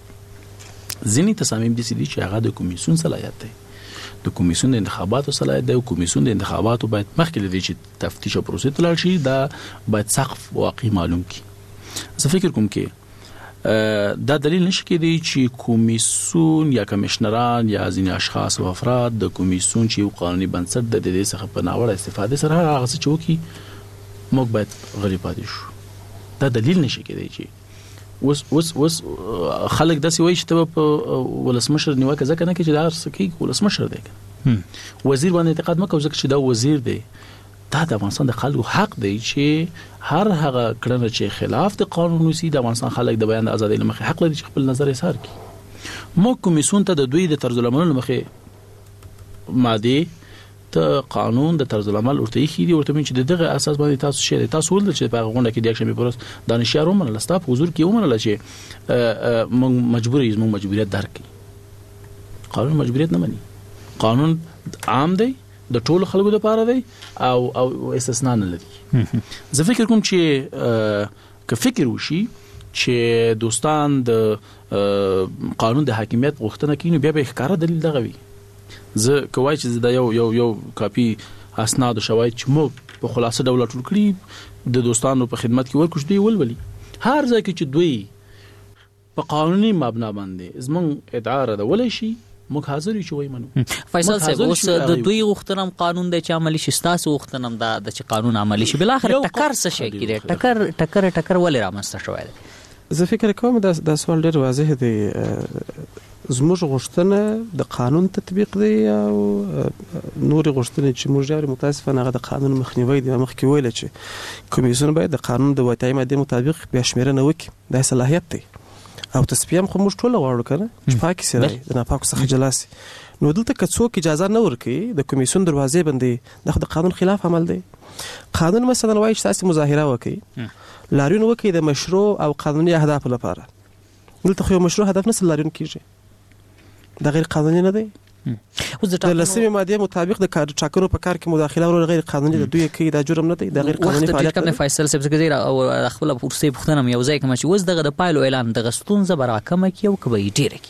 ځینې تصامیم دي چې هغه د کمیسیون صلاحیت دی د کمیسیون د انتخاباتو صلاحیت دی او کمیسیون د انتخاباتو باید مخکې لري چې تفتیش او پروسه تلل شي دا باید سقف واقعي معلوم کی. زه فکر کوم کې دا دلیل نشي کېدی چې کمیسیون یا کمشنران یا ځینې اشخاص او افراد د کمیسیون چې یو قانوني بنسټ د دې څخه په ناوړه استفاده سره هغه څه چوکي موږ باید غریب پاتې شو. دا دلیل نشي کېدی چې وس خلک داسې وایي چې ته په ولسمشر نیوکه ځکه نه کوي چې دا سکی ولسمشر دی وزیر باندې اعتقاد مکو ځکه چې دا وزیر دی. دا د افغانستان د خلکو حق دی چې هر هغه کړنه چې خلاف د قانون وسی د افغانستان خلک د بیان د ازادۍ لمخې حق لري چې خپل نظر اظهار کړي. مو کمیسیون ته د دوی د طرز العمل لمخې ماده ته قانون د طرز العمل ورته یې دی ورته چې دغه اساس باندې تاسو شې تاسو ول چې په غونډه کې د اکشن پروس دانشیارو منل ستاپ حضور کې ومنل چې موږ مجبوریت درک قانون مجبوریت نه مني. قانون عام دی د ټولو خلکو لپاره دی او استثناء نه لري. زه فکر کوم چې که فکر وشي چې دوستان د قانون د حاکمیت غوښتنه کوي بیا به ښکاره دلیل دغه وي. زه کوای چې دا یو کاپی اسناد او شواهد چې مو په خلاصه ډول ټول کړی د دوستانو په خدمت کې ورکوش دی ولولي. هر ځای کې چې دوی په قانوني مبنا باندې زمونږ ادعا راولای شي موږ حاضر یو چې وای منو. فیصل صاحب اوس د دوی غوښتنه قانون د چې عملی شي تاسو غوښتنه دا د چې قانون عملی شي بل اخر ټکر څه شي کیږي ټکر ولې رامنځته شوی دی؟ زه فکر کوم دا سوال ډیر واضح دی. زموږ غوښتنه د قانون تطبیق دی او نور غوښتنه چې موږ یې متاسفانه هغه د قانون مخنیوي دی. مخکې ویل چې کمیسیون باید د قانون د واتای ماده مطابق بیا شمیرنه وکړي. دا صلاحیت دی او تصفیه خو موږ ټول غواړو کنه چې پاکي سره د ناپاکو څخه جلاس. نو دلته که څوک اجازه نه ورکړي د کمیسیون دروازې باندې د قانون خلاف عمل دی. قانون مثلا وايي چې تاسو مظاهره وکړي لاریون وکړي د مشروع او قانوني اهداف لپاره. دلته خو یو مشروع هدف نه لاریون کیږي. دا غیر قانوني نه دی. د لسمې ماده مطابق د کار ټاکنو په کار کې مداخله ور غیر قانوني د دوی کې دا جرم نه دی. دا غیر قانوني فعالیت دی. فیصل صاحب څنګه او خپل پورسي پختنه یو ځای کوم چې وز دغه د پایلو اعلان د غستون زبر راکمه کې او کبي ډیره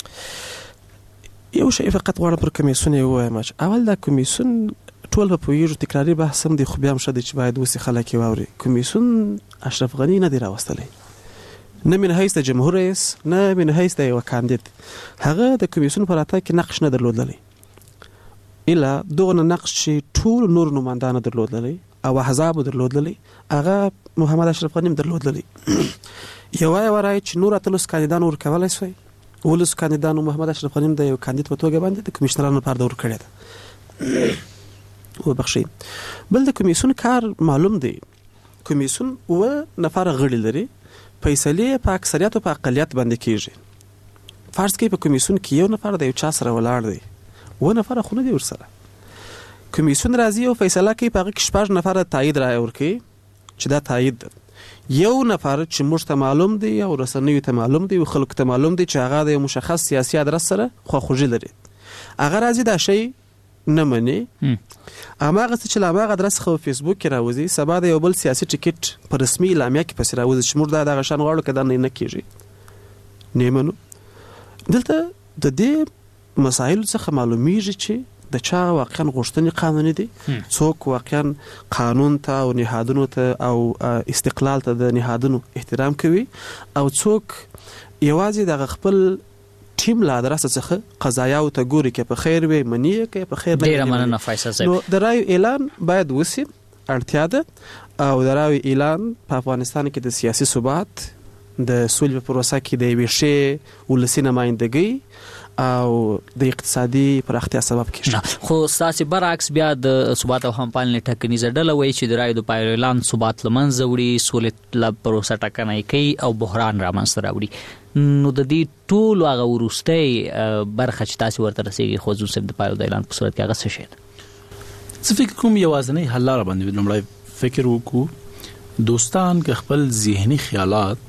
کې یو شی فقط غواړم پر کمیسیون یو وایم. اول دا کمیسیون ټول په یو تکراری بحث هم دی خو بیا هم شته چې باید وسی خلک واوري. کمیسیون اشرف غنی نه دی راوستلی نه من حیث د جمهور رئیس نه من حیث د یو کاندید. هغه د کمیسیون پر اته کې نقش نه درلودلی الا دغه نقش چې ټول نور نمائندان درلودلی او احزاب درلودلی هغه محمد اشرف غنی درلودلی. یو وایي چې نور اتلس کاندیدان ورکولای شي ولس کاندیدانو محمد اشرف غنی د یو کاندید په توګه باندې د کمشنرانو لپاره دور کړی دی. وبخښئ. بل د کمیسیون کار معلوم دی. کمیسیون و نفر غړي لري. فیصله په اکثریت او په اقلیت باندې کیږي. فرض کړئ په کمیسیون کې یو نفر د یو چا سره ولاړ دی و نفر خو نه دی ورسره. کمیسیون راځي او فیصله کوي په هغه کې شپږ نفر تایید رائے ورکوي چې دا تایید ده. یو نفر چې موږ ته معلوم دی او رسنیو ته معلوم دی او خلکو ته معلوم دی چې هغه د یو مشخص سیاسي ادرس سره خواخوږي لري هغه راځي دا شی نه مني. اماغه چې لا هغه ادرس خو فیسبوک کې راوځي سبا د یو بل سیاسي ټیکټ په رسمي اعلامیه کې پس راوځي چې موږ دا غشان غواړو کده نه کیږي نه منو. دلته د دې مسایل څخه معلومیږي چې د چا واقعا غوښتنې قانوني دي څوک واقعا قانون ته او نهادونو ته او استقلال ته د نهادونو احترام کوي او څوک یوازې د خپل ټیم لا دراسه څخه قضایا او ته ګوري کې په خیر وي منی کې په خیر ډیر مننه فیصل صاحب. نو د رایو اعلان باید وسی اړتیا ده او د رایو اعلان په افغانستان کې د سیاسي ثبات د سولې په پروسه کې د ویښې ولسی نمائندګۍ او د اقتصادي پراختیا سبب کیږي. خو ساسي برعکس بیا د ثبات او همپالنې ټاکنیزه ډله وایي چې د رایو د پایلو اعلان ثبات لمنځه وړي سولې لا پروسه ټاکنه کوي او بحران رامنځته راوړي. نو د دې ټول هغه ورستۍ برخه چې تاسو ورته رسیږي خو زوسف د پایلو د اعلان په صورت کې هغه څه شي؟ زه فکر کوم یوازنی حل لاره باندې لومړی فکر وکړو دوستان که خپل ذهني خیالات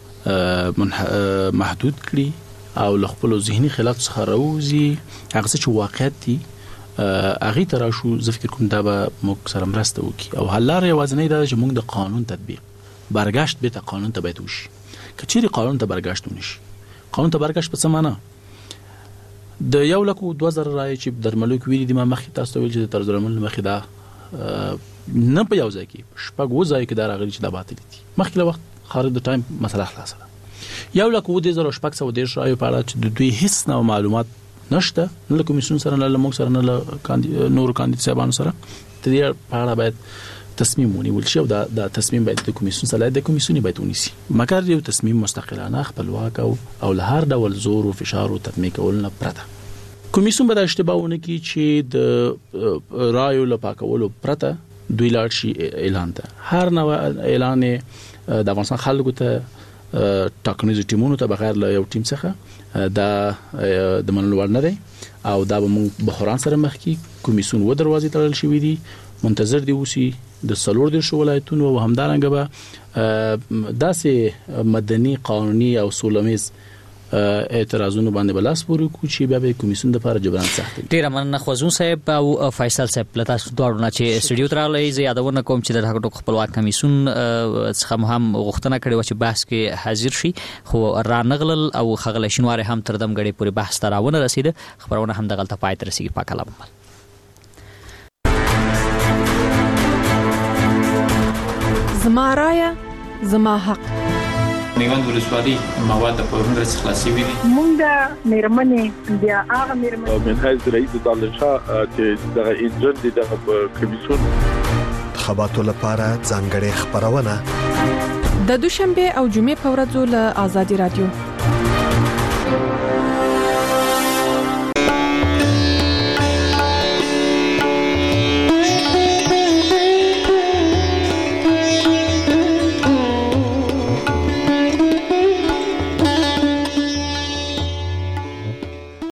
محدود کړي او له خپل ذهني خیالات څخه راوځي هغه څه چې واقعیت دي هغه تر شو زه فکر کوم دا به موږ سره مرسته وکړي او حل لاره یوازنی دا چې موږ د قانون تطبیق برګشت به ته قانون ته باید وشي. کچېری قانون ته برګشت ونشي. قانون ته برګشت په څه معنا د 1,2000 رایې چې درملو کې ویلي دي ما مخکې تاسو ته ویل چې د طرز درمل مخې دا نه په یو ځای کې شپږ و ځای کې دا راغلي چې دا باطل دي مخکې له وخت خارج د ټایم مسله خلاصه ده. 1,20,610 رایې په اړه چې د دوی هیڅ نو معلومات نشته نه له کمیسیون سره نه له موږ سره نه له نور کاندید صاحبانو سره ته دې په اړه باید تصمیم ونیول شي او دا تصمیم باید د کمیسیون سره د کمیسیونی باید ونیسي مګر یو تصمیم مستقلانه خپلواک او له هر ډول زور او فشار او تطبیق کول نه پرته. کمیسیون به اشتباهونه کوي چې د رایو له پاکولو پرته دوی لاړ شي اعلان ته هر نو اعلان د افغانستان خلکو ته ټاکنیز ټیمونو ته بغیر له یو ټیم څخه دا د منلو وړ نه دی او دا به موږ بحران سره مخ کی کمیسیون و دروازې تړل شوې دي منتظر دی اوسي د سلور د ولایتونو او همدارنګه به داسې مدني قانوني او سولمیز اعتراضونو باندې بلاس پورې کو چې بیا به کمیسیون د لپاره جبران سخت ډیر مننه خوځون صاحب او فیصل صاحب لته دوړو نه چې سټډیو ترالې زیادونه کوم چې د حقوقو خپلواک کمیسیون څخه هم غوښتنه کړې و چې بحث کې حاضر شي خو رانغلل او خغل شینوار هم تر دم غړي پورې بحث تراونه رسیده خبرونه هم د غلطه پای تر رسیدي پاک الله زما رایه زما حق میوند ولسوالۍ مواد په هندرس خلاصي وي مونږ د میرمنې بیا هغه میرمنې من حیث رئیس دالشا چې دغه انجن دي دغه کمیسیون خبراتو لپاره ځانګړې خبرونه د دوشنبه او جمعې په ورځو له آزادي رادیو